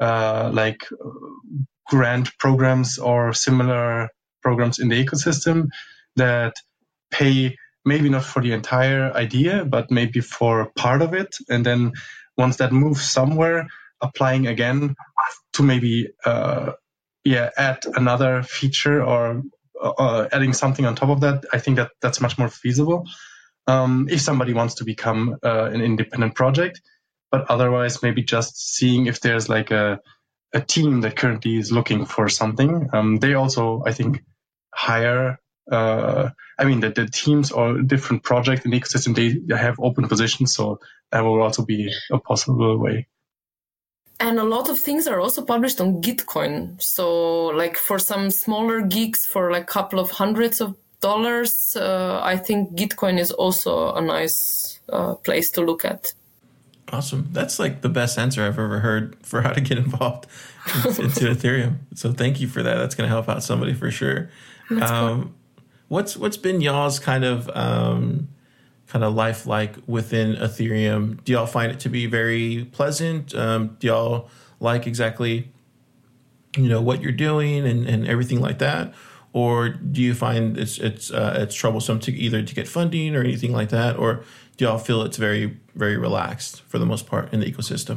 grant programs or similar programs in the ecosystem that pay maybe not for the entire idea, but maybe for part of it. And then once that moves somewhere, applying again to maybe add another feature or adding something on top of that. I think that's much more feasible if somebody wants to become an independent project. But otherwise, maybe just seeing if there's like a team that currently is looking for something. They also, I think, hire. The teams or different projects in the ecosystem, they have open positions, so that will also be a possible way. And a lot of things are also published on Gitcoin. So like for some smaller geeks, for like a couple of hundreds of dollars, I think Gitcoin is also a nice place to look at. Awesome. That's like the best answer I've ever heard for how to get involved into Ethereum. So thank you for that. That's going to help out somebody for sure. Cool. What's been y'all's kind of life like within Ethereum? Do y'all find it to be very pleasant? Do y'all like exactly, what you're doing and everything like that? Or do you find it's troublesome to either to get funding or anything like that? Or do y'all feel it's very, very relaxed for the most part in the ecosystem?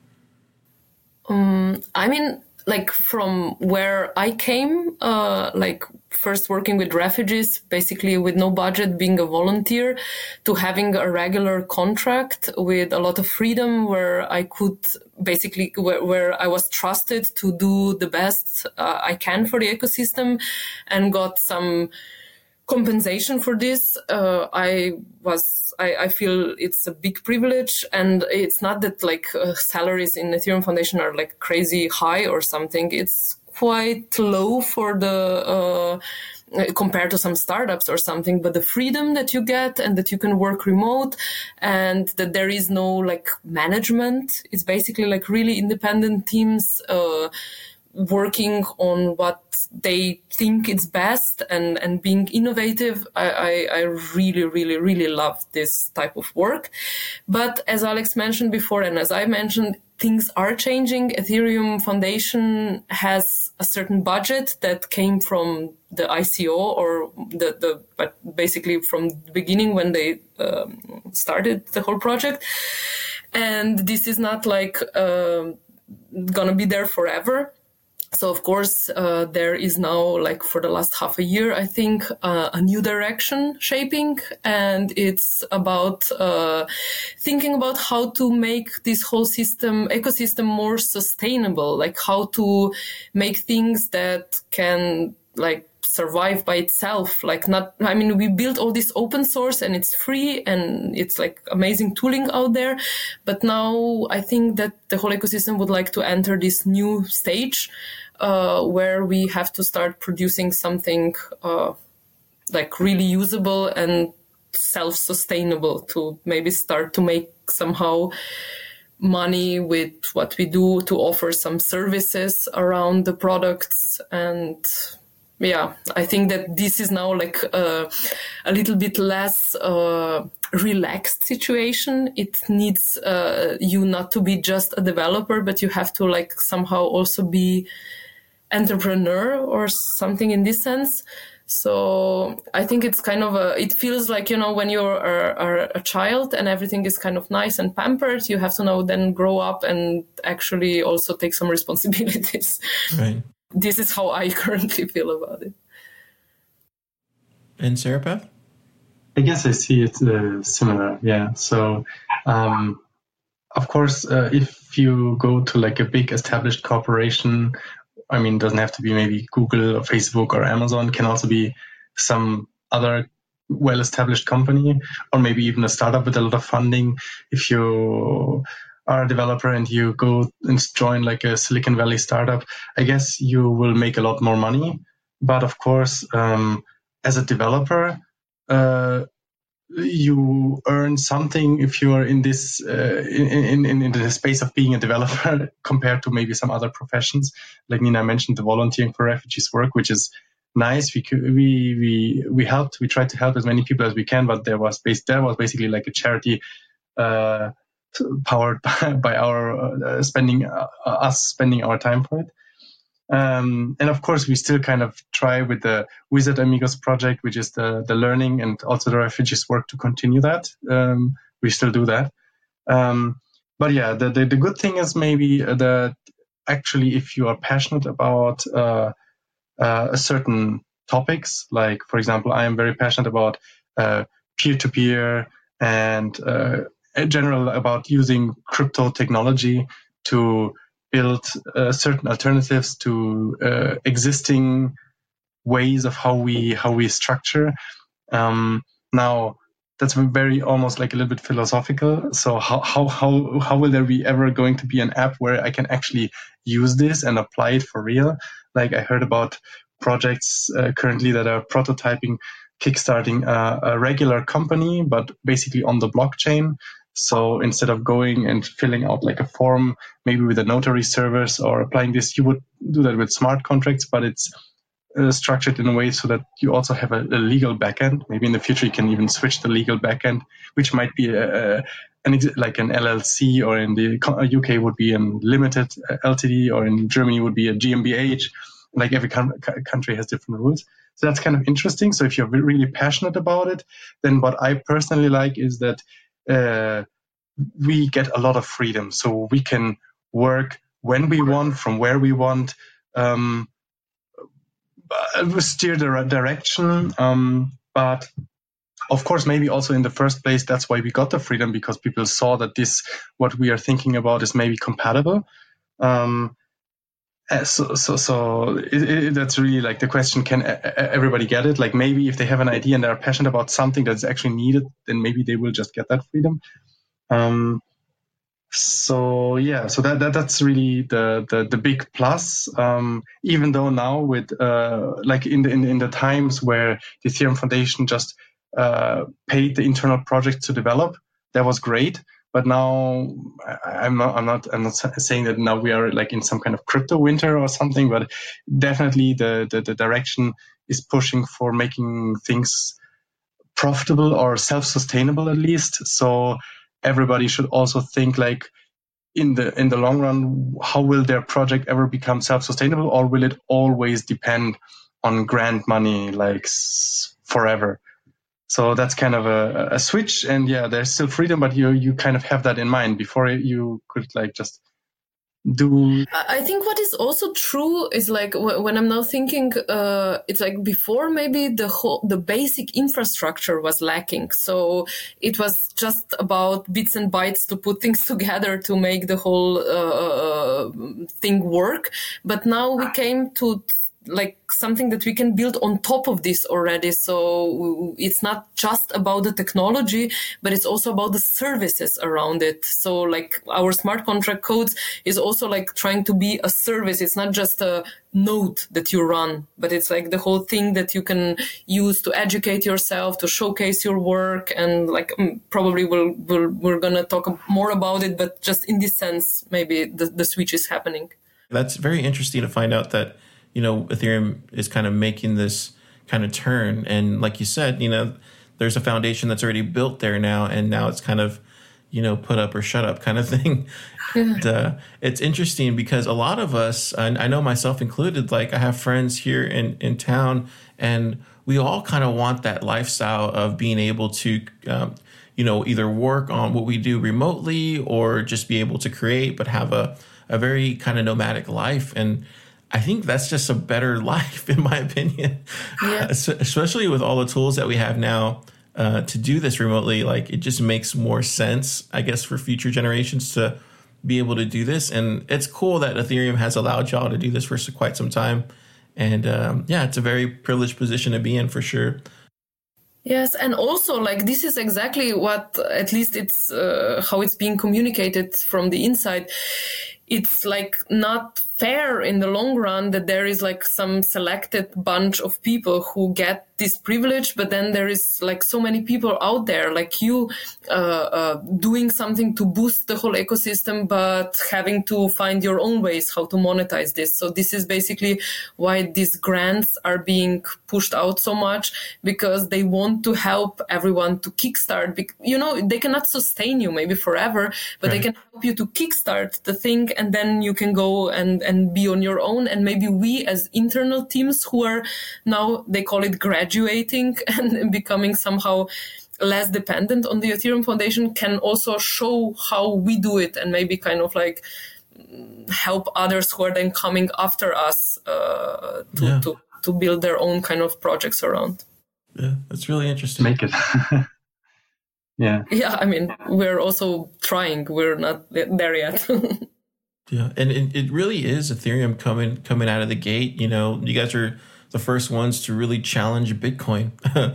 I mean, like from where I came, like first working with refugees, basically with no budget, being a volunteer, to having a regular contract with a lot of freedom where I could basically, where I was trusted to do the best I can for the ecosystem and got some compensation for this. I feel it's a big privilege, and it's not that like salaries in Ethereum Foundation are like crazy high or something. It's quite low for the compared to some startups or something, but the freedom that you get and that you can work remote and that there is no like management, it's basically like really independent teams working on what they think is best and being innovative. I really, really, really love this type of work. But as Alex mentioned before, and as I mentioned, things are changing. Ethereum Foundation has a certain budget that came from the ICO or but basically from the beginning when they started the whole project. And this is not like gonna be there forever. So, of course, there is now, like for the last half a year, I think, a new direction shaping. And it's about thinking about how to make this whole ecosystem more sustainable, like how to make things that can, like, survive by itself. We built all this open source and it's free and it's like amazing tooling out there. But now I think that the whole ecosystem would like to enter this new stage where we have to start producing something like really usable and self-sustainable to maybe start to make somehow money with what we do, to offer some services around the products. And yeah, I think that this is now like a little bit less relaxed situation. It needs you not to be just a developer, but you have to like somehow also be entrepreneur or something in this sense. So I think it's kind of it feels like, when you're a child and everything is kind of nice and pampered, you have to now then grow up and actually also take some responsibilities. Right. This is how I currently feel about it. And Serapath? I guess I see it similar. Yeah. So, of course, if you go to like a big established corporation, it doesn't have to be maybe Google or Facebook or Amazon, can also be some other well-established company, or maybe even a startup with a lot of funding. If you are a developer and you go and join like a Silicon Valley startup, I guess you will make a lot more money. But of course, as a developer, you earn something if you are in this in the space of being a developer compared to maybe some other professions. Like Nina mentioned, the volunteering for refugees work, which is nice. We helped. We tried to help as many people as we can, but there was basically like a charity powered by our spending our time for it. And of course, we still kind of try with the Wizard Amigos project, which is the learning and also the refugees work, to continue that. We still do that. But yeah, the good thing is maybe that actually if you are passionate about a certain topics, like, for example, I am very passionate about peer-to-peer and in general about using crypto technology to build certain alternatives to existing ways of how we structure. Now that's very almost like a little bit philosophical. So how will there be ever going to be an app where I can actually use this and apply it for real? Like I heard about projects currently that are prototyping, kickstarting a regular company, but basically on the blockchain, So instead of going and filling out like a form, maybe with a notary service or applying this, you would do that with smart contracts, but it's structured in a way so that you also have a legal backend. Maybe in the future you can even switch the legal backend, which might be like an LLC, or in the UK would be a limited LTD, or in Germany would be a GmbH. Like every country has different rules. So that's kind of interesting. So if you're really passionate about it, then what I personally like is that we get a lot of freedom. So we can work when we want, from where we want, steer the direction. But of course, maybe also in the first place, that's why we got the freedom, because people saw that what we are thinking about is maybe compatible. So that's really like the question, can everybody get it? Like maybe if they have an idea and they're passionate about something that's actually needed, then maybe they will just get that freedom. So that's really the big plus. Even though now with like in the times where the Ethereum Foundation just paid the internal project to develop, that was great. But now I'm not saying that now we are like in some kind of crypto winter or something, but definitely the direction is pushing for making things profitable or self-sustainable at least. So everybody should also think like in the long run, how will their project ever become self-sustainable, or will it always depend on grant money like forever? So that's kind of a switch, and yeah, there's still freedom, but you kind of have that in mind before you could like just do. I think what is also true is like when I'm now thinking, it's like before maybe the basic infrastructure was lacking, so it was just about bits and bytes to put things together to make the whole thing work. But now we came to like something that we can build on top of this already. So it's not just about the technology, but it's also about the services around it. So like our smart contract codes is also like trying to be a service. It's not just a node that you run, but it's like the whole thing that you can use to educate yourself, to showcase your work. And like probably we're going to talk more about it, but just in this sense, maybe the switch is happening. That's very interesting to find out that, you know, Ethereum is kind of making this kind of turn. And like you said, you know, there's a foundation that's already built there now, and now it's kind of, you know, put up or shut up kind of thing. And it's interesting because a lot of us, and I know myself included, like I have friends here in town, and we all kind of want that lifestyle of being able to, you know, either work on what we do remotely or just be able to create, but have a very kind of nomadic life. And I think that's just a better life, in my opinion, especially with all the tools that we have now to do this remotely. Like, it just makes more sense, I guess, for future generations to be able to do this. And it's cool that Ethereum has allowed y'all to do this for quite some time. And it's a very privileged position to be in for sure. Yes, and also like this is exactly what, at least it's how it's being communicated from the inside. It's like not fair in the long run that there is like some selected bunch of people who get this privilege, but then there is like so many people out there like you doing something to boost the whole ecosystem, but having to find your own ways how to monetize this. So this is basically why these grants are being pushed out so much, because they want to help everyone to kickstart. You know, they cannot sustain you maybe forever, but they can help you to kickstart the thing, and then you can go and be on your own. And maybe we as internal teams who are now, they call it graduating and becoming somehow less dependent on the Ethereum Foundation, can also show how we do it, and maybe kind of like help others who are then coming after us to build their own kind of projects around. Yeah, that's really interesting. Make it. Yeah, I mean, we're also trying. We're not there yet. Yeah, and it really is Ethereum coming out of the gate. You know, you guys are the first ones to really challenge Bitcoin.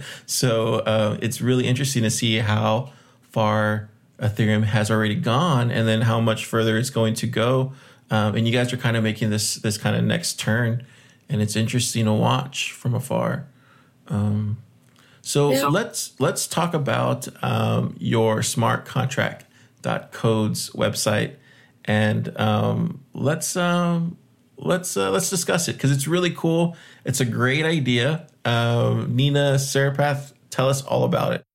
So it's really interesting to see how far Ethereum has already gone, and then how much further it's going to go. And you guys are kind of making this kind of next turn, and it's interesting to watch from afar. So let's talk about your smart contract. remix.code's website, and let's discuss it because it's really cool. It's a great idea. Nina Sarapath, tell us all about it.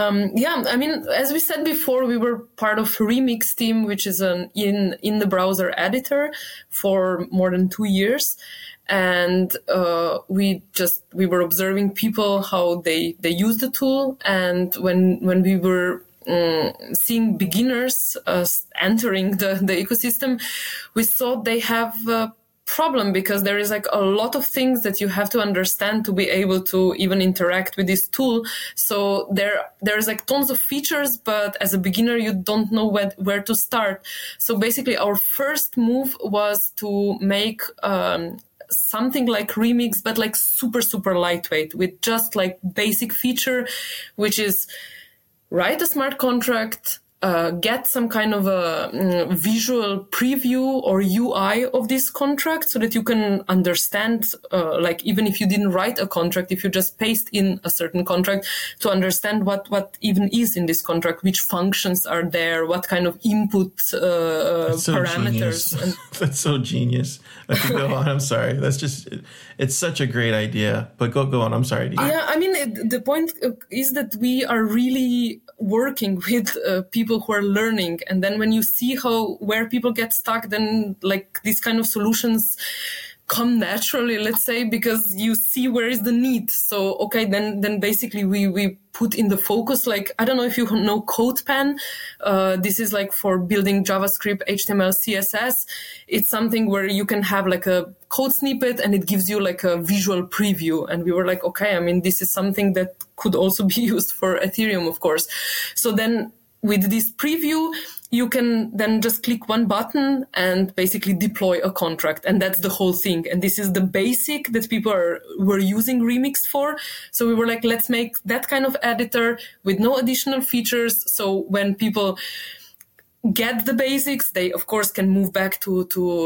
As we said before, we were part of Remix team, which is an in the browser editor for more than 2 years. And we were observing people, how they use the tool. And when we were seeing beginners entering the ecosystem, we saw they have a problem because there is like a lot of things that you have to understand to be able to even interact with this tool. So there's like tons of features, but as a beginner, you don't know where to start. So basically our first move was to make something like Remix, but like super, super lightweight with just like basic feature, which is write a smart contract, get some kind of a visual preview or UI of this contract so that you can understand, like even if you didn't write a contract, if you just paste in a certain contract, to understand what even is in this contract, which functions are there, what kind of input parameters. That's so genius. Okay, go on. I'm sorry. It's such a great idea. But go on. I'm sorry. Yeah, the point is that we are really working with people who are learning, and then when you see where people get stuck, then like these kind of solutions come naturally, let's say, because you see where is the need. So okay, then basically we put in the focus, like, I don't know if you know CodePen. This is like for building JavaScript, HTML, CSS. It's something where you can have like a code snippet and it gives you like a visual preview. And we were like, okay, this is something that could also be used for Ethereum, of course. So then with this preview, you can then just click one button and basically deploy a contract. And that's the whole thing. And this is the basic that people were using Remix for. So we were like, let's make that kind of editor with no additional features. So when people get the basics, they of course can move back to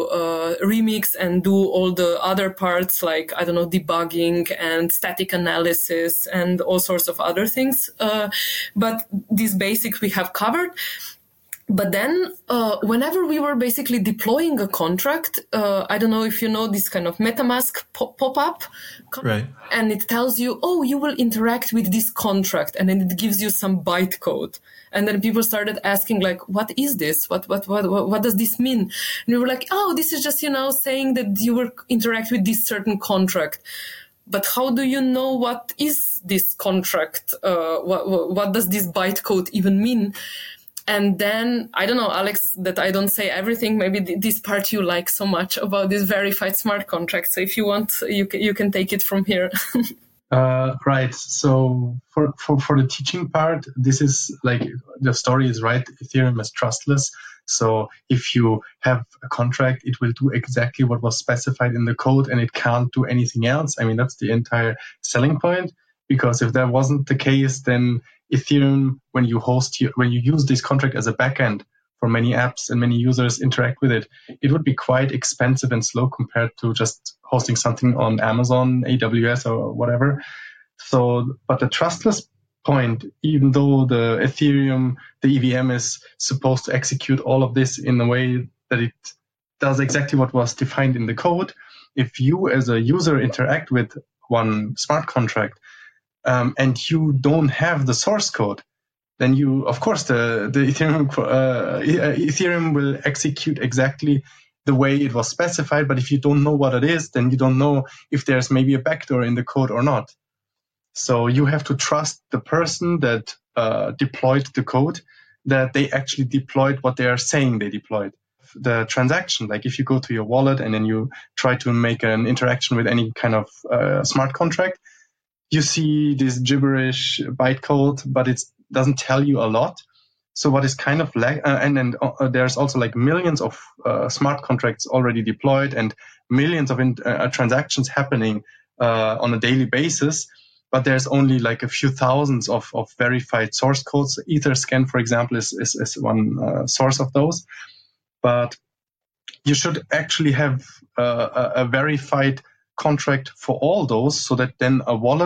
Remix and do all the other parts, like, I don't know, debugging and static analysis and all sorts of other things. But these basics we have covered. But then whenever we were basically deploying a contract, I don't know if you know this kind of MetaMask pop-up. Right. And it tells you, oh, you will interact with this contract. And then it gives you some bytecode. And then people started asking, like, what is this? What does this mean? And we were like, oh, this is just, saying that you will interact with this certain contract. But how do you know what is this contract? What does this bytecode even mean? And then, I don't know, Alex, that I don't say everything. Maybe this part you like so much about this verified smart contract. So if you want, you can take it from here. Right. So for the teaching part, this is like, the story is right. Ethereum is trustless. So if you have a contract, it will do exactly what was specified in the code and it can't do anything else. That's the entire selling point. Because if that wasn't the case, then Ethereum, when you use this contract as a backend for many apps and many users interact with it, it would be quite expensive and slow compared to just hosting something on Amazon, AWS, or whatever. So, but the trustless point, even though the Ethereum, the EVM is supposed to execute all of this in a way that it does exactly what was defined in the code, if you as a user interact with one smart contract, and you don't have the source code, then of course, the Ethereum will execute exactly the way it was specified. But if you don't know what it is, then you don't know if there's maybe a backdoor in the code or not. So you have to trust the person that deployed the code, that they actually deployed what they are saying they deployed. The transaction, like if you go to your wallet and then you try to make an interaction with any kind of smart contract, you see this gibberish bytecode, but it doesn't tell you a lot. So what is kind of and then there's also like millions of smart contracts already deployed and millions of transactions happening on a daily basis. But there's only like a few thousands of verified source codes. Etherscan, for example, is one source of those. But you should actually have a verified contract for all those, so that then a wallet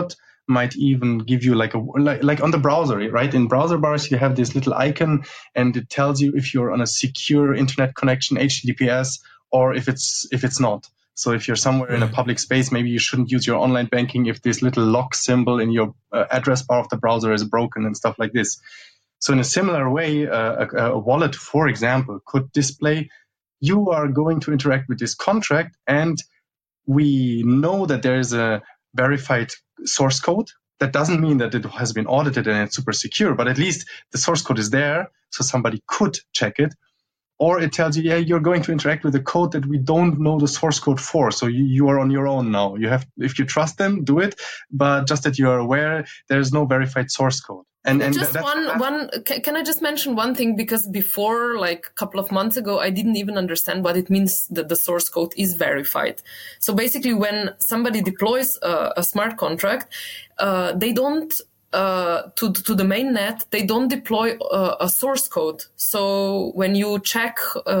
might even give you like on the browser, right? In browser bars, you have this little icon and it tells you if you're on a secure internet connection, HTTPS, or if it's not. So if you're somewhere in a public space, maybe you shouldn't use your online banking if this little lock symbol in your address bar of the browser is broken and stuff like this. So in a similar way, a wallet, for example, could display you are going to interact with this contract, and we know that there is a verified source code. That doesn't mean that it has been audited and it's super secure, but at least the source code is there, so somebody could check it. Or it tells you, yeah, you're going to interact with a code that we don't know the source code for, so you are on your own now. You have, if you trust them, do it, but just that you are aware, there's no verified source code. And just can I just mention one thing? Because before, like a couple of months ago, I didn't even understand what it means that the source code is verified. So basically, when somebody deploys a smart contract, they don't to the mainnet, they don't deploy a source code. So when you check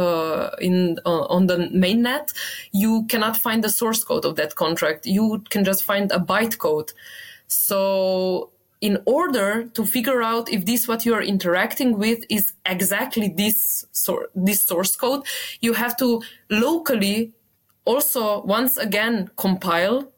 on the mainnet, you cannot find the source code of that contract. You can just find a bytecode. So in order to figure out if this what you are interacting with is exactly this source code, you have to locally also once again compile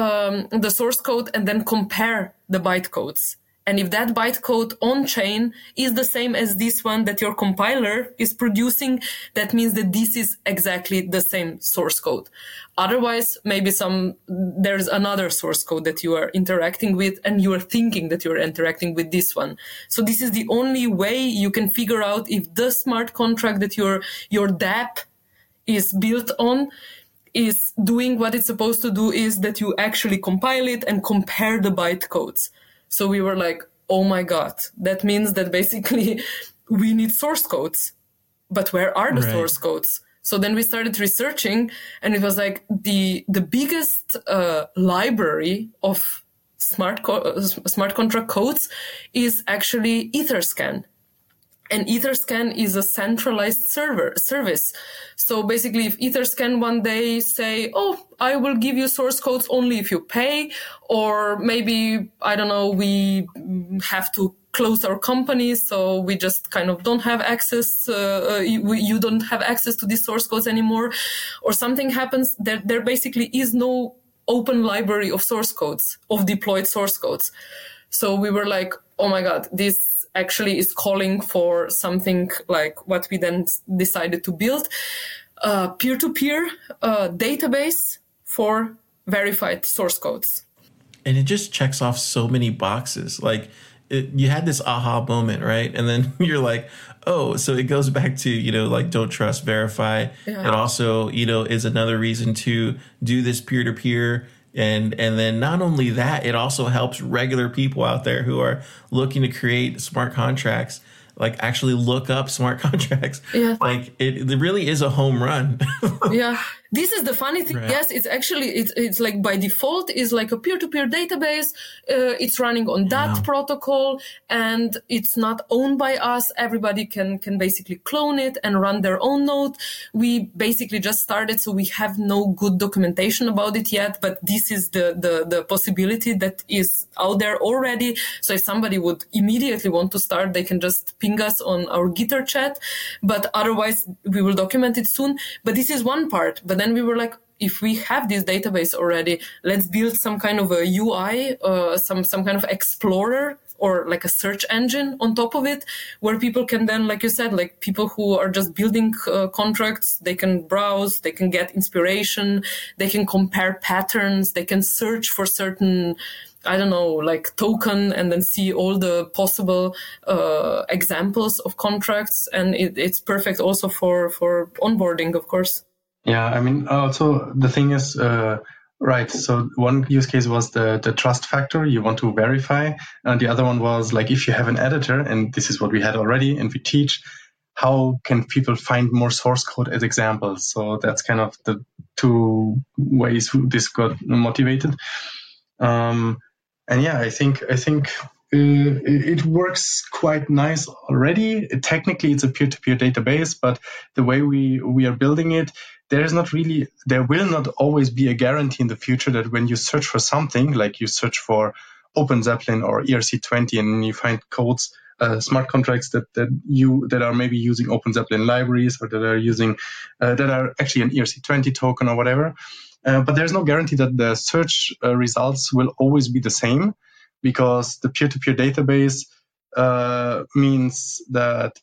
the source code and then compare the bytecodes. And if that bytecode on chain is the same as this one that your compiler is producing, that means that this is exactly the same source code. Otherwise, maybe there's another source code that you are interacting with and you are thinking that you're interacting with this one. So this is the only way you can figure out if the smart contract that your dApp is built on is doing what it's supposed to do, is that you actually compile it and compare the bytecodes. So we were like, oh my God, that means that basically we need source codes. But where are the source codes? So then we started researching, and it was like the biggest library of smart contract codes is actually Etherscan. And Etherscan is a centralized service. So basically, if Etherscan one day say, oh, I will give you source codes only if you pay, or maybe, I don't know, we have to close our company, so we just kind of don't have access, you don't have access to these source codes anymore, or something happens, there basically is no open library of source codes, of deployed source codes. So we were like, oh my God, this actually is calling for something like what we then decided to build, a peer-to-peer database for verified source codes. And it just checks off so many boxes. Like you had this aha moment, right? And then you're like, oh, so it goes back to, like don't trust, verify. Yeah. It also, is another reason to do this peer-to-peer. And then not only that, it also helps regular people out there who are looking to create smart contracts, like actually look up smart contracts. Yeah. Like it really is a home run. Yeah. This is the funny thing. Right. Yes, it's actually, it's like by default is like a peer-to-peer database. It's running on that protocol and it's not owned by us. Everybody can basically clone it and run their own node. We basically just started, so we have no good documentation about it yet, but this is the possibility that is out there already. So if somebody would immediately want to start, they can just ping us on our Gitter chat, but otherwise we will document it soon. But this is one part. But then we were like, if we have this database already, let's build some kind of a UI, some kind of explorer or like a search engine on top of it, where people can then, like you said, like people who are just building contracts, they can browse, they can get inspiration, they can compare patterns, they can search for certain, I don't know, like token, and then see all the possible examples of contracts. And it's perfect also for onboarding, of course. Yeah, I mean, also the thing is, right. So one use case was the trust factor. You want to verify. And the other one was like, if you have an editor, and this is what we had already, and we teach, how can people find more source code as examples? So that's kind of the two ways this got motivated. And yeah, I think it works quite nice already. Technically, it's a peer-to-peer database, but the way we are building it, there will not always be a guarantee in the future that when you search for something, like you search for Open Zeppelin or ERC20, and you find codes, smart contracts that are maybe using Open Zeppelin libraries, or that are using that are actually an ERC20 token or whatever. But there's no guarantee that the search results will always be the same, because the peer-to-peer database means that,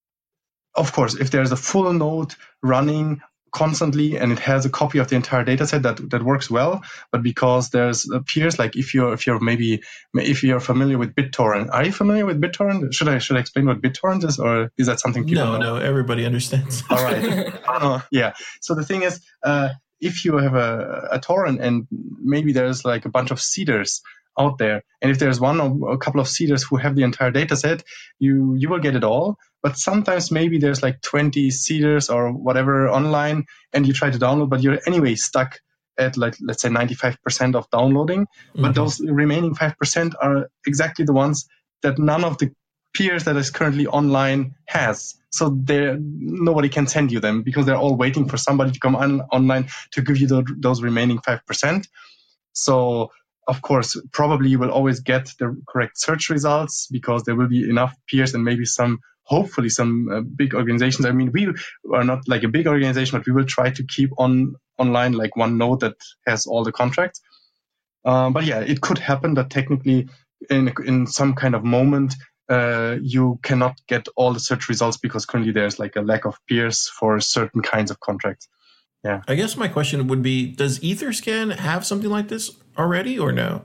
of course, if there's a full node running constantly and it has a copy of the entire data set, that works well. But because there's peers, like if you're familiar with BitTorrent. Are you familiar with BitTorrent? Should I explain what BitTorrent is, or is that something people know? No, everybody understands. All right. Yeah. So the thing is, if you have a torrent and maybe there's like a bunch of seeders out there, and if there's one or a couple of seeders who have the entire data set, you will get it all. But sometimes maybe there's like 20 seeders or whatever online, and you try to download, but you're anyway stuck at, like, let's say 95% of downloading. Mm-hmm. But those remaining 5% are exactly the ones that none of the peers that is currently online has. So nobody can send you them, because they're all waiting for somebody to come online to give you those remaining 5%. So, of course, probably you will always get the correct search results, because there will be enough peers and maybe hopefully some big organizations. I mean, we are not like a big organization, but we will try to keep online like one node that has all the contracts. But yeah, it could happen that technically in some kind of moment, you cannot get all the search results, because currently there's like a lack of peers for certain kinds of contracts. Yeah. I guess my question would be, does Etherscan have something like this already, or no?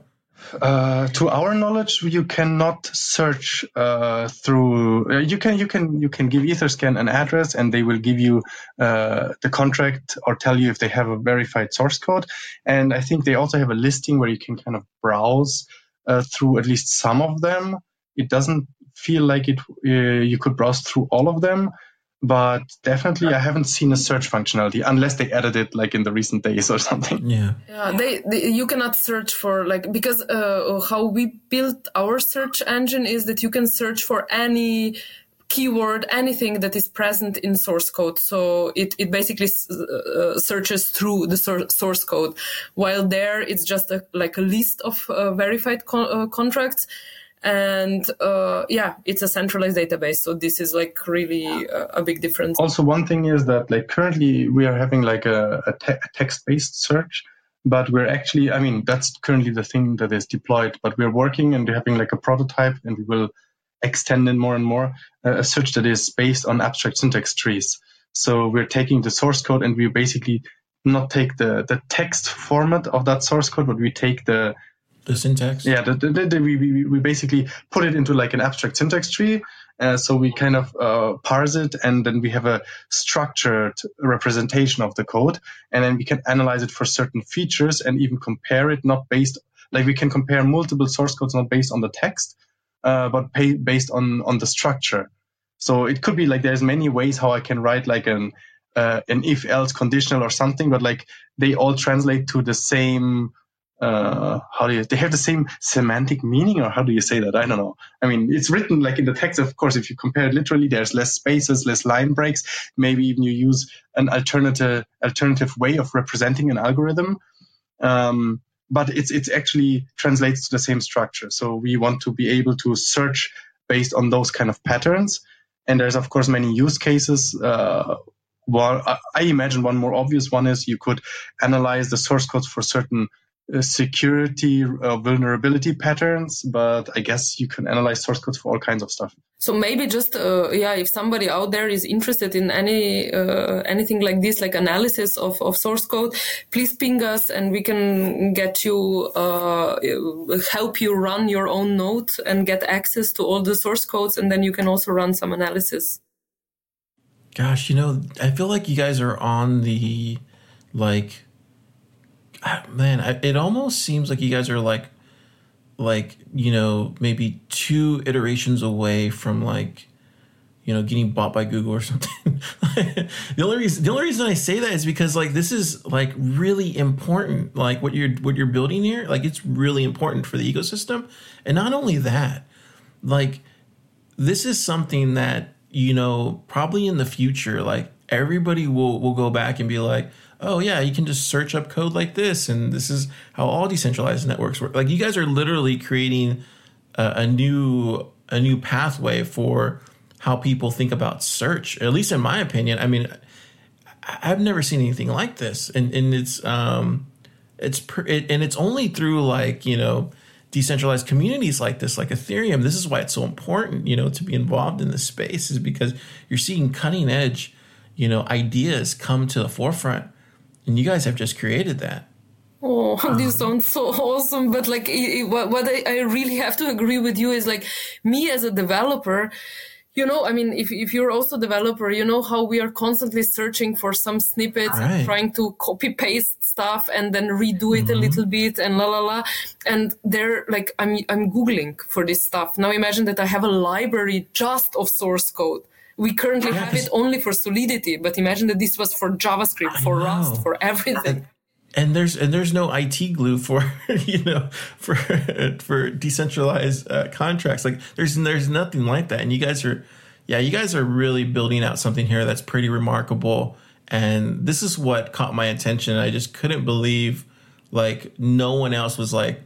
To our knowledge, you cannot search through. You can give Etherscan an address, and they will give you the contract or tell you if they have a verified source code. And I think they also have a listing where you can kind of browse through at least some of them. It doesn't feel like you could browse through all of them. But definitely, I haven't seen a search functionality, unless they added it like in the recent days or something. Yeah. You cannot search for, like, because how we built our search engine is that you can search for any keyword, anything that is present in source code. So it basically searches through the source code. While there, it's just a list of verified contracts. And it's a centralized database. So this is like really a big difference. Also, one thing is that like currently we are having like a text-based search, but we're actually, I mean, that's currently the thing that is deployed, but we're working and having like a prototype, and we will extend it more and more, a search that is based on abstract syntax trees. So we're taking the source code, and we basically not take the text format of that source code, but we take the syntax? Yeah, we basically put it into like an abstract syntax tree. So we kind of parse it, and then we have a structured representation of the code. And then we can analyze it for certain features and even compare it, not based, like we can compare multiple source codes not based on the text, but based on the structure. So it could be like there's many ways how I can write like an if-else conditional or something, but like they all translate to the same they have the same semantic meaning, or how do you say that? I don't know. I mean, it's written like in the text, of course. If you compare it literally, there's less spaces, less line breaks. Maybe even you use an alternative way of representing an algorithm. But it's actually translates to the same structure. So we want to be able to search based on those kind of patterns. And there's, of course, many use cases. I imagine one more obvious one is you could analyze the source codes for certain security vulnerability patterns, but I guess you can analyze source codes for all kinds of stuff. So maybe just if somebody out there is interested in anything like this, like analysis of source code, please ping us and we can get you help you run your own node and get access to all the source codes, and then you can also run some analysis. Gosh, I feel like you guys are on the it almost seems like you guys are like maybe 2 iterations away from getting bought by Google or something. The only reason I say that is because this is really important. Like what you're building here, it's really important for the ecosystem. And not only that, this is something that, probably in the future, everybody will go back and be like, oh yeah, you can just search up code like this, and this is how all decentralized networks work. Like you guys are literally creating a new pathway for how people think about search. At least in my opinion. I mean, I've never seen anything like this, and it's only through like, you know, decentralized communities like this, like Ethereum. This is why it's so important, you know, to be involved in this space, is because you're seeing cutting edge, you know, ideas come to the forefront, and you guys have just created that. Oh, this sounds so awesome. But like, what I really have to agree with you is like, me as a developer, you know, I mean, if you're also a developer, you know how we are constantly searching for some snippets, and trying to copy paste stuff and then redo it a little bit and la la la. And they're like, I'm Googling for this stuff. Now imagine that I have a library just of source code. We currently have it only for Solidity, but imagine that this was for JavaScript, for Rust, for everything. And there's no IT glue for, you know, for decentralized contracts. Like there's nothing like that. And you guys are really building out something here that's pretty remarkable. And this is what caught my attention. I just couldn't believe like no one else was like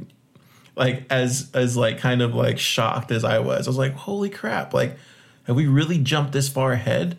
as like kind of like shocked as I was. I was like, holy crap! Like, have we really jumped this far ahead?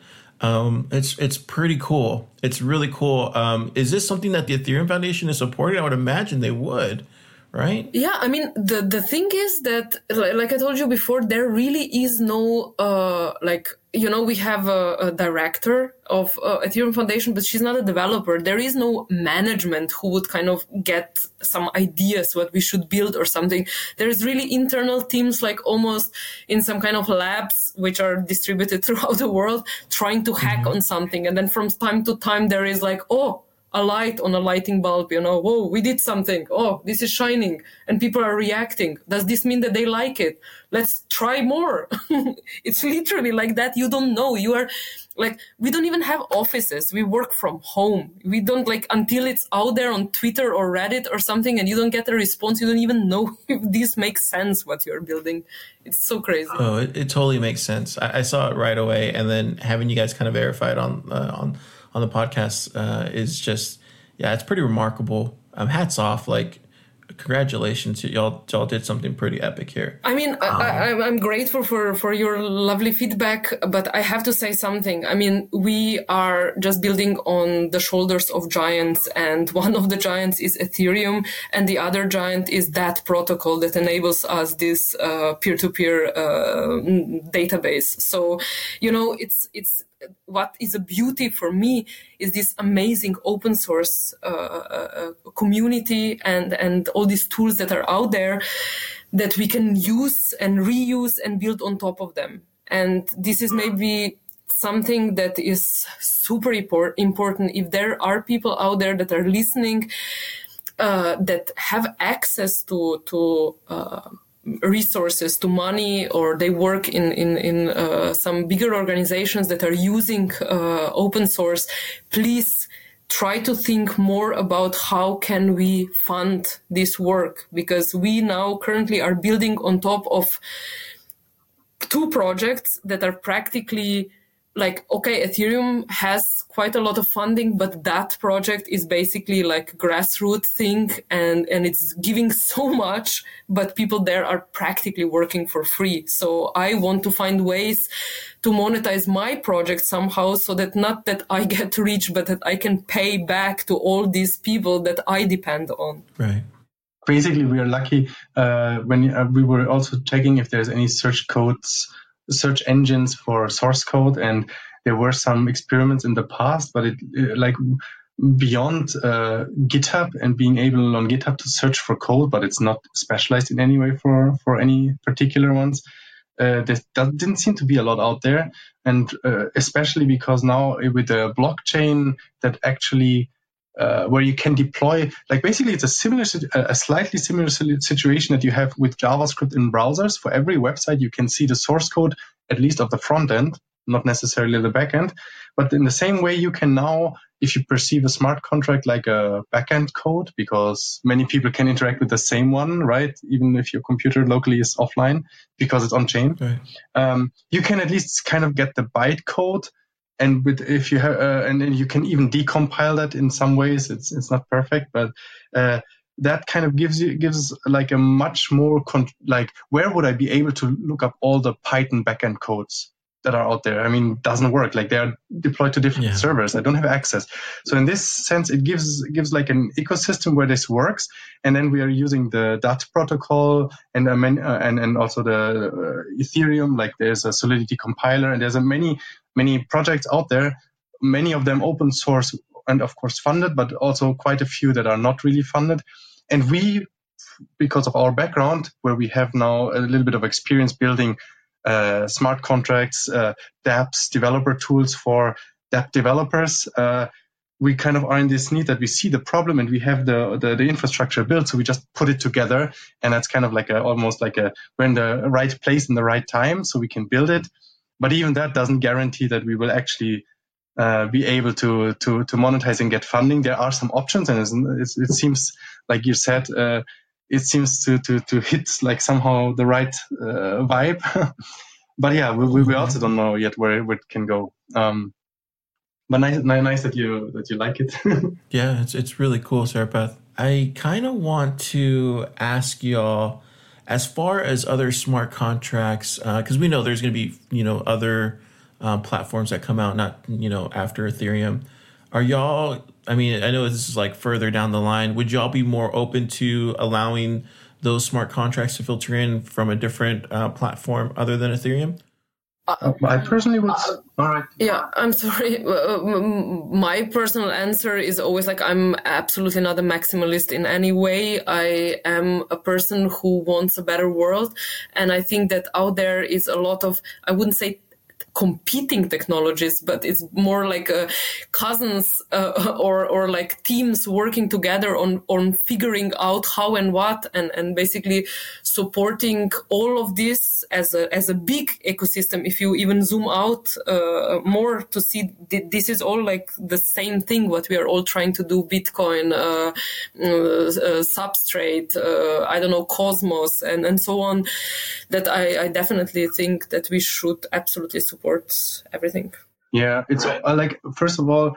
It's pretty cool. It's really cool. Is this something that the Ethereum Foundation is supporting? I would imagine they would, right? Yeah, I mean, the thing is that, like I told you before, there really is no, like, you know, we have a director of Ethereum Foundation, but she's not a developer. There is no management who would kind of get some ideas what we should build or something. There's really internal teams, like almost in some kind of labs, which are distributed throughout the world, trying to hack on something. And then from time to time, there is like, oh, a light on a lighting bulb, you know, whoa, we did something. Oh, this is shining and people are reacting. Does this mean that they like it? Let's try more. It's literally like that. You don't know. You are like, we don't even have offices. We work from home. We don't like until it's out there on Twitter or Reddit or something and you don't get a response. You don't even know if this makes sense, what you're building. It's so crazy. Oh, it totally makes sense. I saw it right away. And then having you guys kind of verify it on the podcast is just, yeah, it's pretty remarkable. Hats off, like, congratulations, y'all did something pretty epic here. I mean, I'm grateful for your lovely feedback, but I have to say something. I mean, we are just building on the shoulders of giants, and one of the giants is Ethereum, and the other giant is that protocol that enables us this peer-to-peer database. So, you know, it's what is a beauty for me is this amazing open source community and all these tools that are out there that we can use and reuse and build on top of them. And this is maybe something that is super important. If there are people out there that are listening, that have access to resources, to money, or they work in some bigger organizations that are using open source, please try to think more about how can we fund this work, because we now currently are building on top of two projects that are practically like, okay, Ethereum has quite a lot of funding, but that project is basically like grassroots thing and it's giving so much, but people there are practically working for free. So I want to find ways to monetize my project somehow so that not that I get rich, but that I can pay back to all these people that I depend on. Right. Basically, we are lucky when we were also checking if there's any search engines for source code, and there were some experiments in the past, but it like beyond GitHub and being able on GitHub to search for code, but it's not specialized in any way for any particular ones. That didn't seem to be a lot out there, and especially because now with the blockchain that actually where you can deploy, like basically it's a slightly similar situation that you have with JavaScript in browsers. For every website, you can see the source code, at least of the front end, not necessarily the back end. But in the same way, you can now, if you perceive a smart contract like a back-end code, because many people can interact with the same one, right? Even if your computer locally is offline because it's on-chain, right. You can at least kind of get the bytecode and if you have, and then you can even decompile that in some ways. It's not perfect, but that kind of gives like a much more where would I be able to look up all the Python backend codes that are out there? I mean, it doesn't work. Like, they are deployed to different servers. I don't have access. So in this sense, it gives like an ecosystem where this works. And then we are using the DAT protocol and also the Ethereum. Like, there's a Solidity compiler, and there's many projects out there. Many of them open source and of course funded, but also quite a few that are not really funded. And we, because of our background, where we have now a little bit of experience building smart contracts, dApps, developer tools for dApp developers, we kind of are in this need that we see the problem and we have the infrastructure built, so we just put it together, and that's kind of like almost like we're in the right place in the right time, so we can build it. But even that doesn't guarantee that we will actually be able to monetize and get funding. There are some options, and it seems like you said. It seems to hit like somehow the right vibe, but yeah, we also don't know yet where it can go. But nice that you like it. Yeah, it's really cool, Sarapath. I kind of want to ask y'all, as far as other smart contracts, because we know there's going to be other platforms that come out not after Ethereum. Are y'all? I mean, I know this is like further down the line. Would y'all be more open to allowing those smart contracts to filter in from a different platform other than Ethereum? I personally would. All right. Yeah, I'm sorry. My personal answer is always like, I'm absolutely not a maximalist in any way. I am a person who wants a better world. And I think that out there is a lot of, I wouldn't say competing technologies, but it's more like cousins or like teams working together on figuring out how and what, and basically supporting all of this as a big ecosystem. If you even zoom out more to see this is all like the same thing, what we are all trying to do: Bitcoin, Substrate, I don't know, Cosmos, and so on. That I definitely think that we should absolutely support everything. Yeah, it's like, first of all,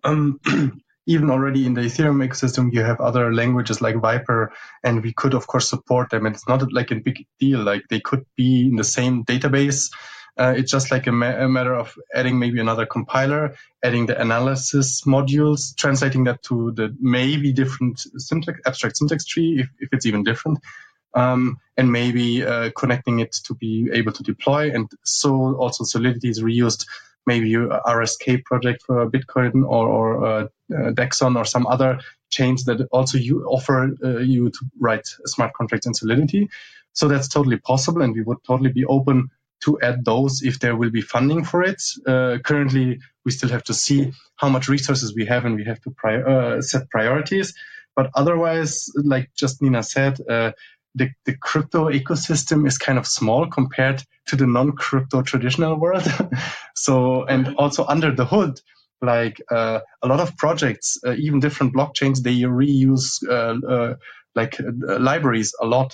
even already in the Ethereum ecosystem, you have other languages like Viper, and we could of course support them. And it's not like a big deal. Like, they could be in the same database. It's just like a matter of adding maybe another compiler, adding the analysis modules, translating that to the maybe different abstract syntax tree, if it's even different. And maybe connecting it to be able to deploy. And so also Solidity is reused, maybe a RSK project for Bitcoin or Dexon or some other chains that also you offer you to write smart contracts in Solidity. So that's totally possible, and we would totally be open to add those if there will be funding for it. Currently, we still have to see how much resources we have, and we have to set priorities. But otherwise, like just Nina said, the crypto ecosystem is kind of small compared to the non-crypto traditional world. So, and also under the hood, like a lot of projects, even different blockchains, they reuse libraries a lot.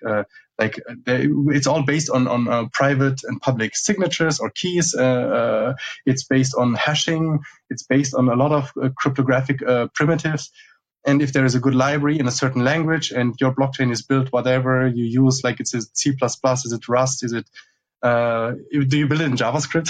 It's all based on private and public signatures or keys. It's based on hashing. It's based on a lot of cryptographic primitives. And if there is a good library in a certain language and your blockchain is built, whatever you use, like it's C++, is it Rust, is it, do you build it in JavaScript?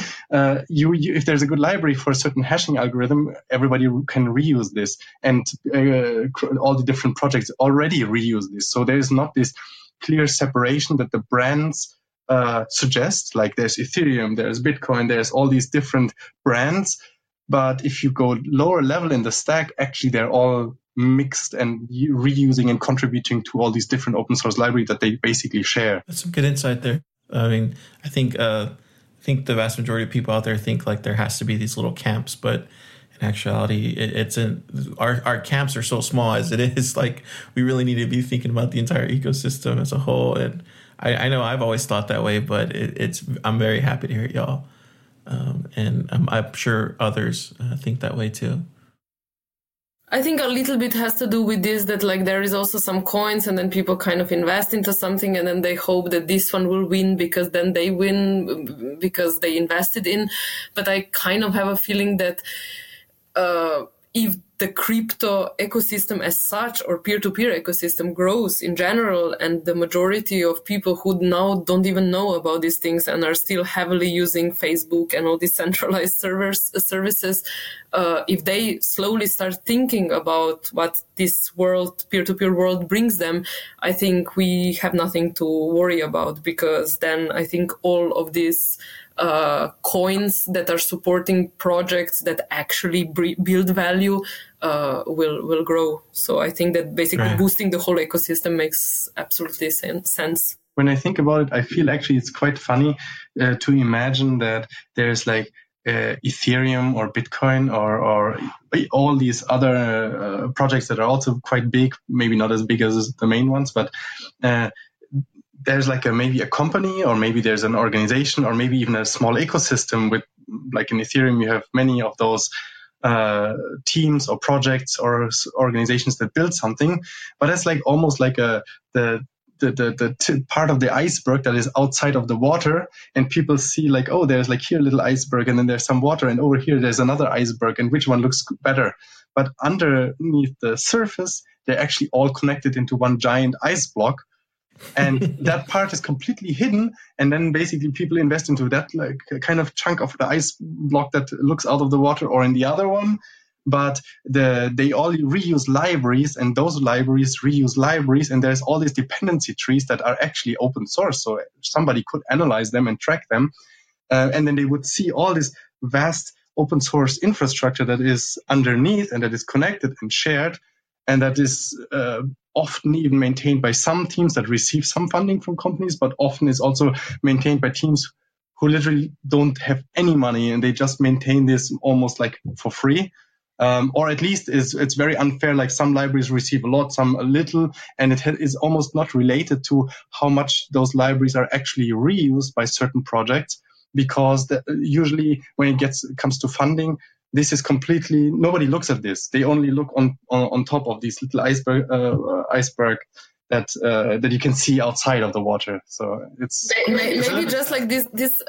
If there's a good library for a certain hashing algorithm, everybody can reuse this. And all the different projects already reuse this. So there is not this clear separation that the brands suggest. Like, there's Ethereum, there's Bitcoin, there's all these different brands. But if you go lower level in the stack, actually they're all mixed and reusing and contributing to all these different open source libraries that they basically share. That's some good insight there. I mean, I think the vast majority of people out there think like there has to be these little camps, but in actuality, our camps are so small as it is. Like, we really need to be thinking about the entire ecosystem as a whole. And I know I've always thought that way, but I'm very happy to hear y'all. And I'm sure others think that way too. I think a little bit has to do with this, that like there is also some coins and then people kind of invest into something and then they hope that this one will win because then they win because they invested in. But I kind of have a feeling that if the crypto ecosystem as such or peer-to-peer ecosystem grows in general, and the majority of people who now don't even know about these things and are still heavily using Facebook and all these centralized services, if they slowly start thinking about what this world, peer-to-peer world brings them, I think we have nothing to worry about, because then I think all of these coins that are supporting projects that actually build value will grow. So I think that basically boosting the whole ecosystem makes absolutely sense. When I think about it, I feel actually it's quite funny to imagine that there's like Ethereum or Bitcoin or all these other projects that are also quite big, maybe not as big as the main ones, but there's like maybe a company, or maybe there's an organization, or maybe even a small ecosystem with, like in Ethereum, you have many of those teams or projects or organizations that build something, but it's like almost like the part of the iceberg that is outside of the water, and people see like, oh, there's like here a little iceberg, and then there's some water, and over here there's another iceberg, and which one looks better? But underneath the surface, they're actually all connected into one giant ice block. And that part is completely hidden, and then basically people invest into that like a kind of chunk of the ice block that looks out of the water, or in the other one. But they all reuse libraries, and those libraries reuse libraries, and there's all these dependency trees that are actually open source, so somebody could analyze them and track them, and then they would see all this vast open source infrastructure that is underneath and that is connected and shared, and that is often even maintained by some teams that receive some funding from companies, but often is also maintained by teams who literally don't have any money, and they just maintain this almost like for free. Or at least it's very unfair, like some libraries receive a lot, some a little, and it is almost not related to how much those libraries are actually reused by certain projects, because usually when it comes to funding, this is completely, nobody looks at this. They only look on top of these little iceberg that you can see outside of the water. So it's maybe just like this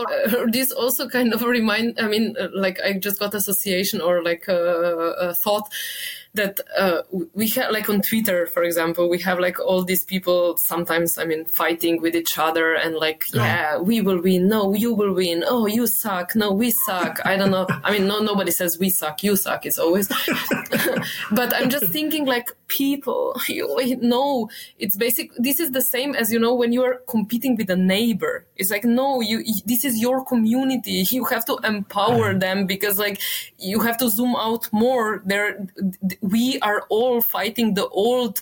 also kind of remind. I mean, like I just got association or like a thought that we have, like on Twitter, for example, we have like all these people sometimes, I mean, fighting with each other and like, yeah, we will win. No, you will win. Oh, you suck. No, we suck. I don't know. I mean, nobody says we suck. You suck. It's always. But I'm just thinking like people, no, it's basic. This is the same as, when you are competing with a neighbor. It's like, no, this is your community. You have to empower them, because like you have to zoom out more. We are all fighting the old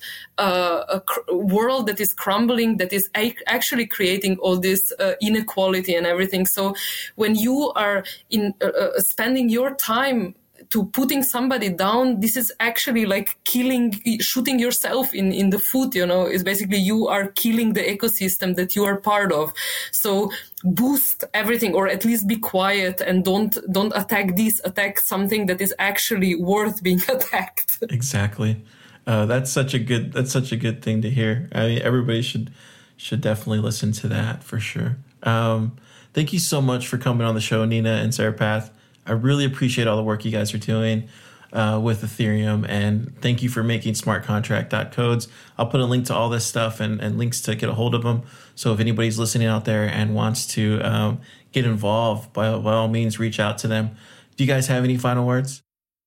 world that is crumbling, that is actually creating all this inequality and everything. So when you are spending your time to putting somebody down, this is actually like shooting yourself in the foot, It's basically you are killing the ecosystem that you are part of. So boost everything, or at least be quiet and don't attack this, attack something that is actually worth being attacked. Exactly. That's such a good thing to hear. I mean, everybody should definitely listen to that for sure. Thank you so much for coming on the show, Nina and Sarapath. I really appreciate all the work you guys are doing with Ethereum, and thank you for making smart contract.codes. I'll put a link to all this stuff and links to get a hold of them. So if anybody's listening out there and wants to get involved, by all means, reach out to them. Do you guys have any final words?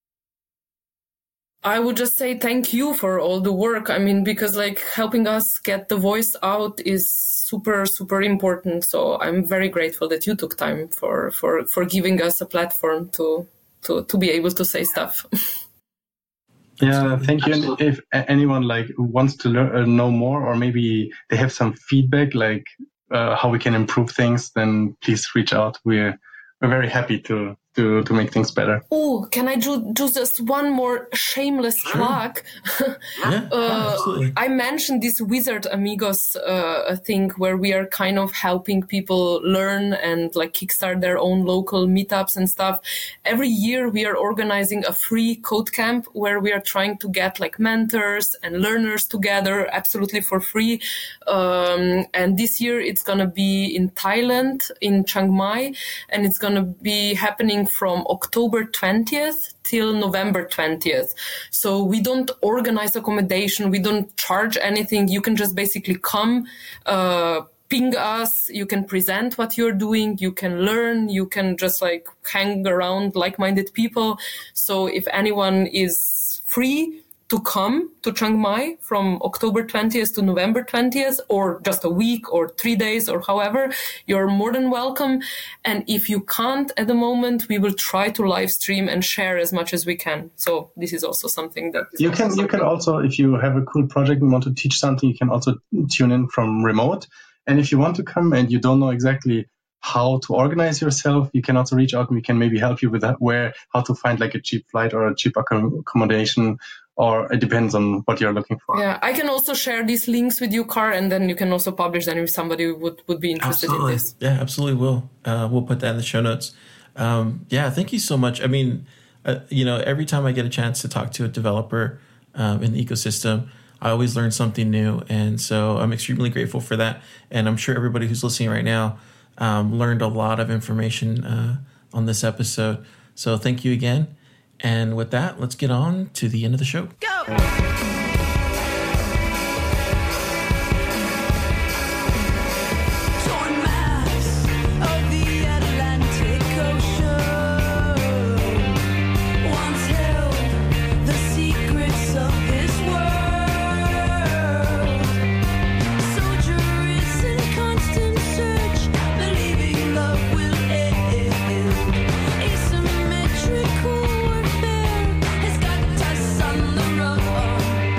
I would just say thank you for all the work. I mean, because like helping us get the voice out is super, super important. So I'm very grateful that you took time for giving us a platform to be able to say stuff. Yeah, thank you. And if anyone like wants to know more, or maybe they have some feedback, like how we can improve things, then please reach out. We're very happy to to make things better. Oh, can I do just one more shameless plug? Absolutely. I mentioned this Wizard Amigos thing where we are kind of helping people learn and like kickstart their own local meetups and stuff. Every year we are organizing a free code camp where we are trying to get like mentors and learners together absolutely for free. And this year it's going to be in Thailand, in Chiang Mai, and it's going to be happening from October 20th till November 20th. So we don't organize accommodation. We don't charge anything. You can just basically come, ping us. You can present what you're doing. You can learn. You can just like hang around like-minded people. So if anyone is free to come to Chiang Mai from October 20th to November 20th, or just a week or 3 days or however, you're more than welcome. And if you can't at the moment, we will try to live stream and share as much as we can. So this is also something that you can also, if you have a cool project and want to teach something, you can also tune in from remote. And if you want to come and you don't know exactly how to organize yourself, you can also reach out and we can maybe help you with that, how to find like a cheap flight or a cheap accommodation, or it depends on what you're looking for. Yeah, I can also share these links with you, Car, and then you can also publish them if somebody would be interested in this. Yeah, absolutely will. We'll put that in the show notes. Thank you so much. I mean, every time I get a chance to talk to a developer in the ecosystem, I always learn something new. And so I'm extremely grateful for that. And I'm sure everybody who's listening right now learned a lot of information on this episode. So thank you again. And with that, let's get on to the end of the show. Go! Asymmetrical warfare has got us on the road.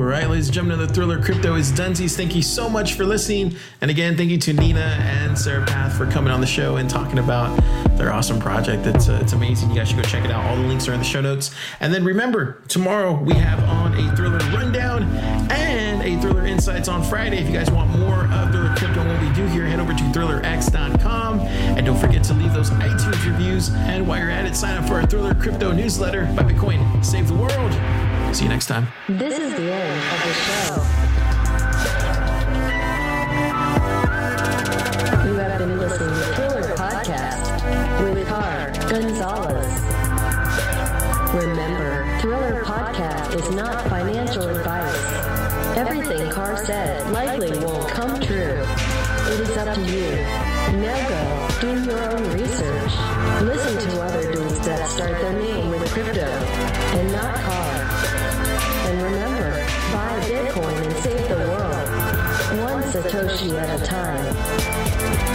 right, ladies and gentlemen, the Thriller Crypto is Dunsies. Thank you so much for listening. And again, thank you to Nina and Sarah Path for coming on the show and talking about their awesome project. It's amazing. You guys should go check it out. All the links are in the show notes. And then remember, tomorrow we have on a Thriller Rundown and a Thriller Insights on Friday. If you guys want more of Thriller Crypto and what we do here, head over to ThrillerX.com. And don't forget to leave those iTunes reviews. And while you're at it, sign up for our Thriller Crypto newsletter. Buy Bitcoin, save the world. See you next time. This is the end of the show. You have been listening to Thriller Podcast with Car Gonzalez. Remember, Thriller Podcast is not financial advice. Everything Car said likely won't come true. It is up to you. Now go do your own research. Listen to other dudes that start their name with crypto and not Car. And remember, buy Bitcoin and save the world, one Satoshi at a time.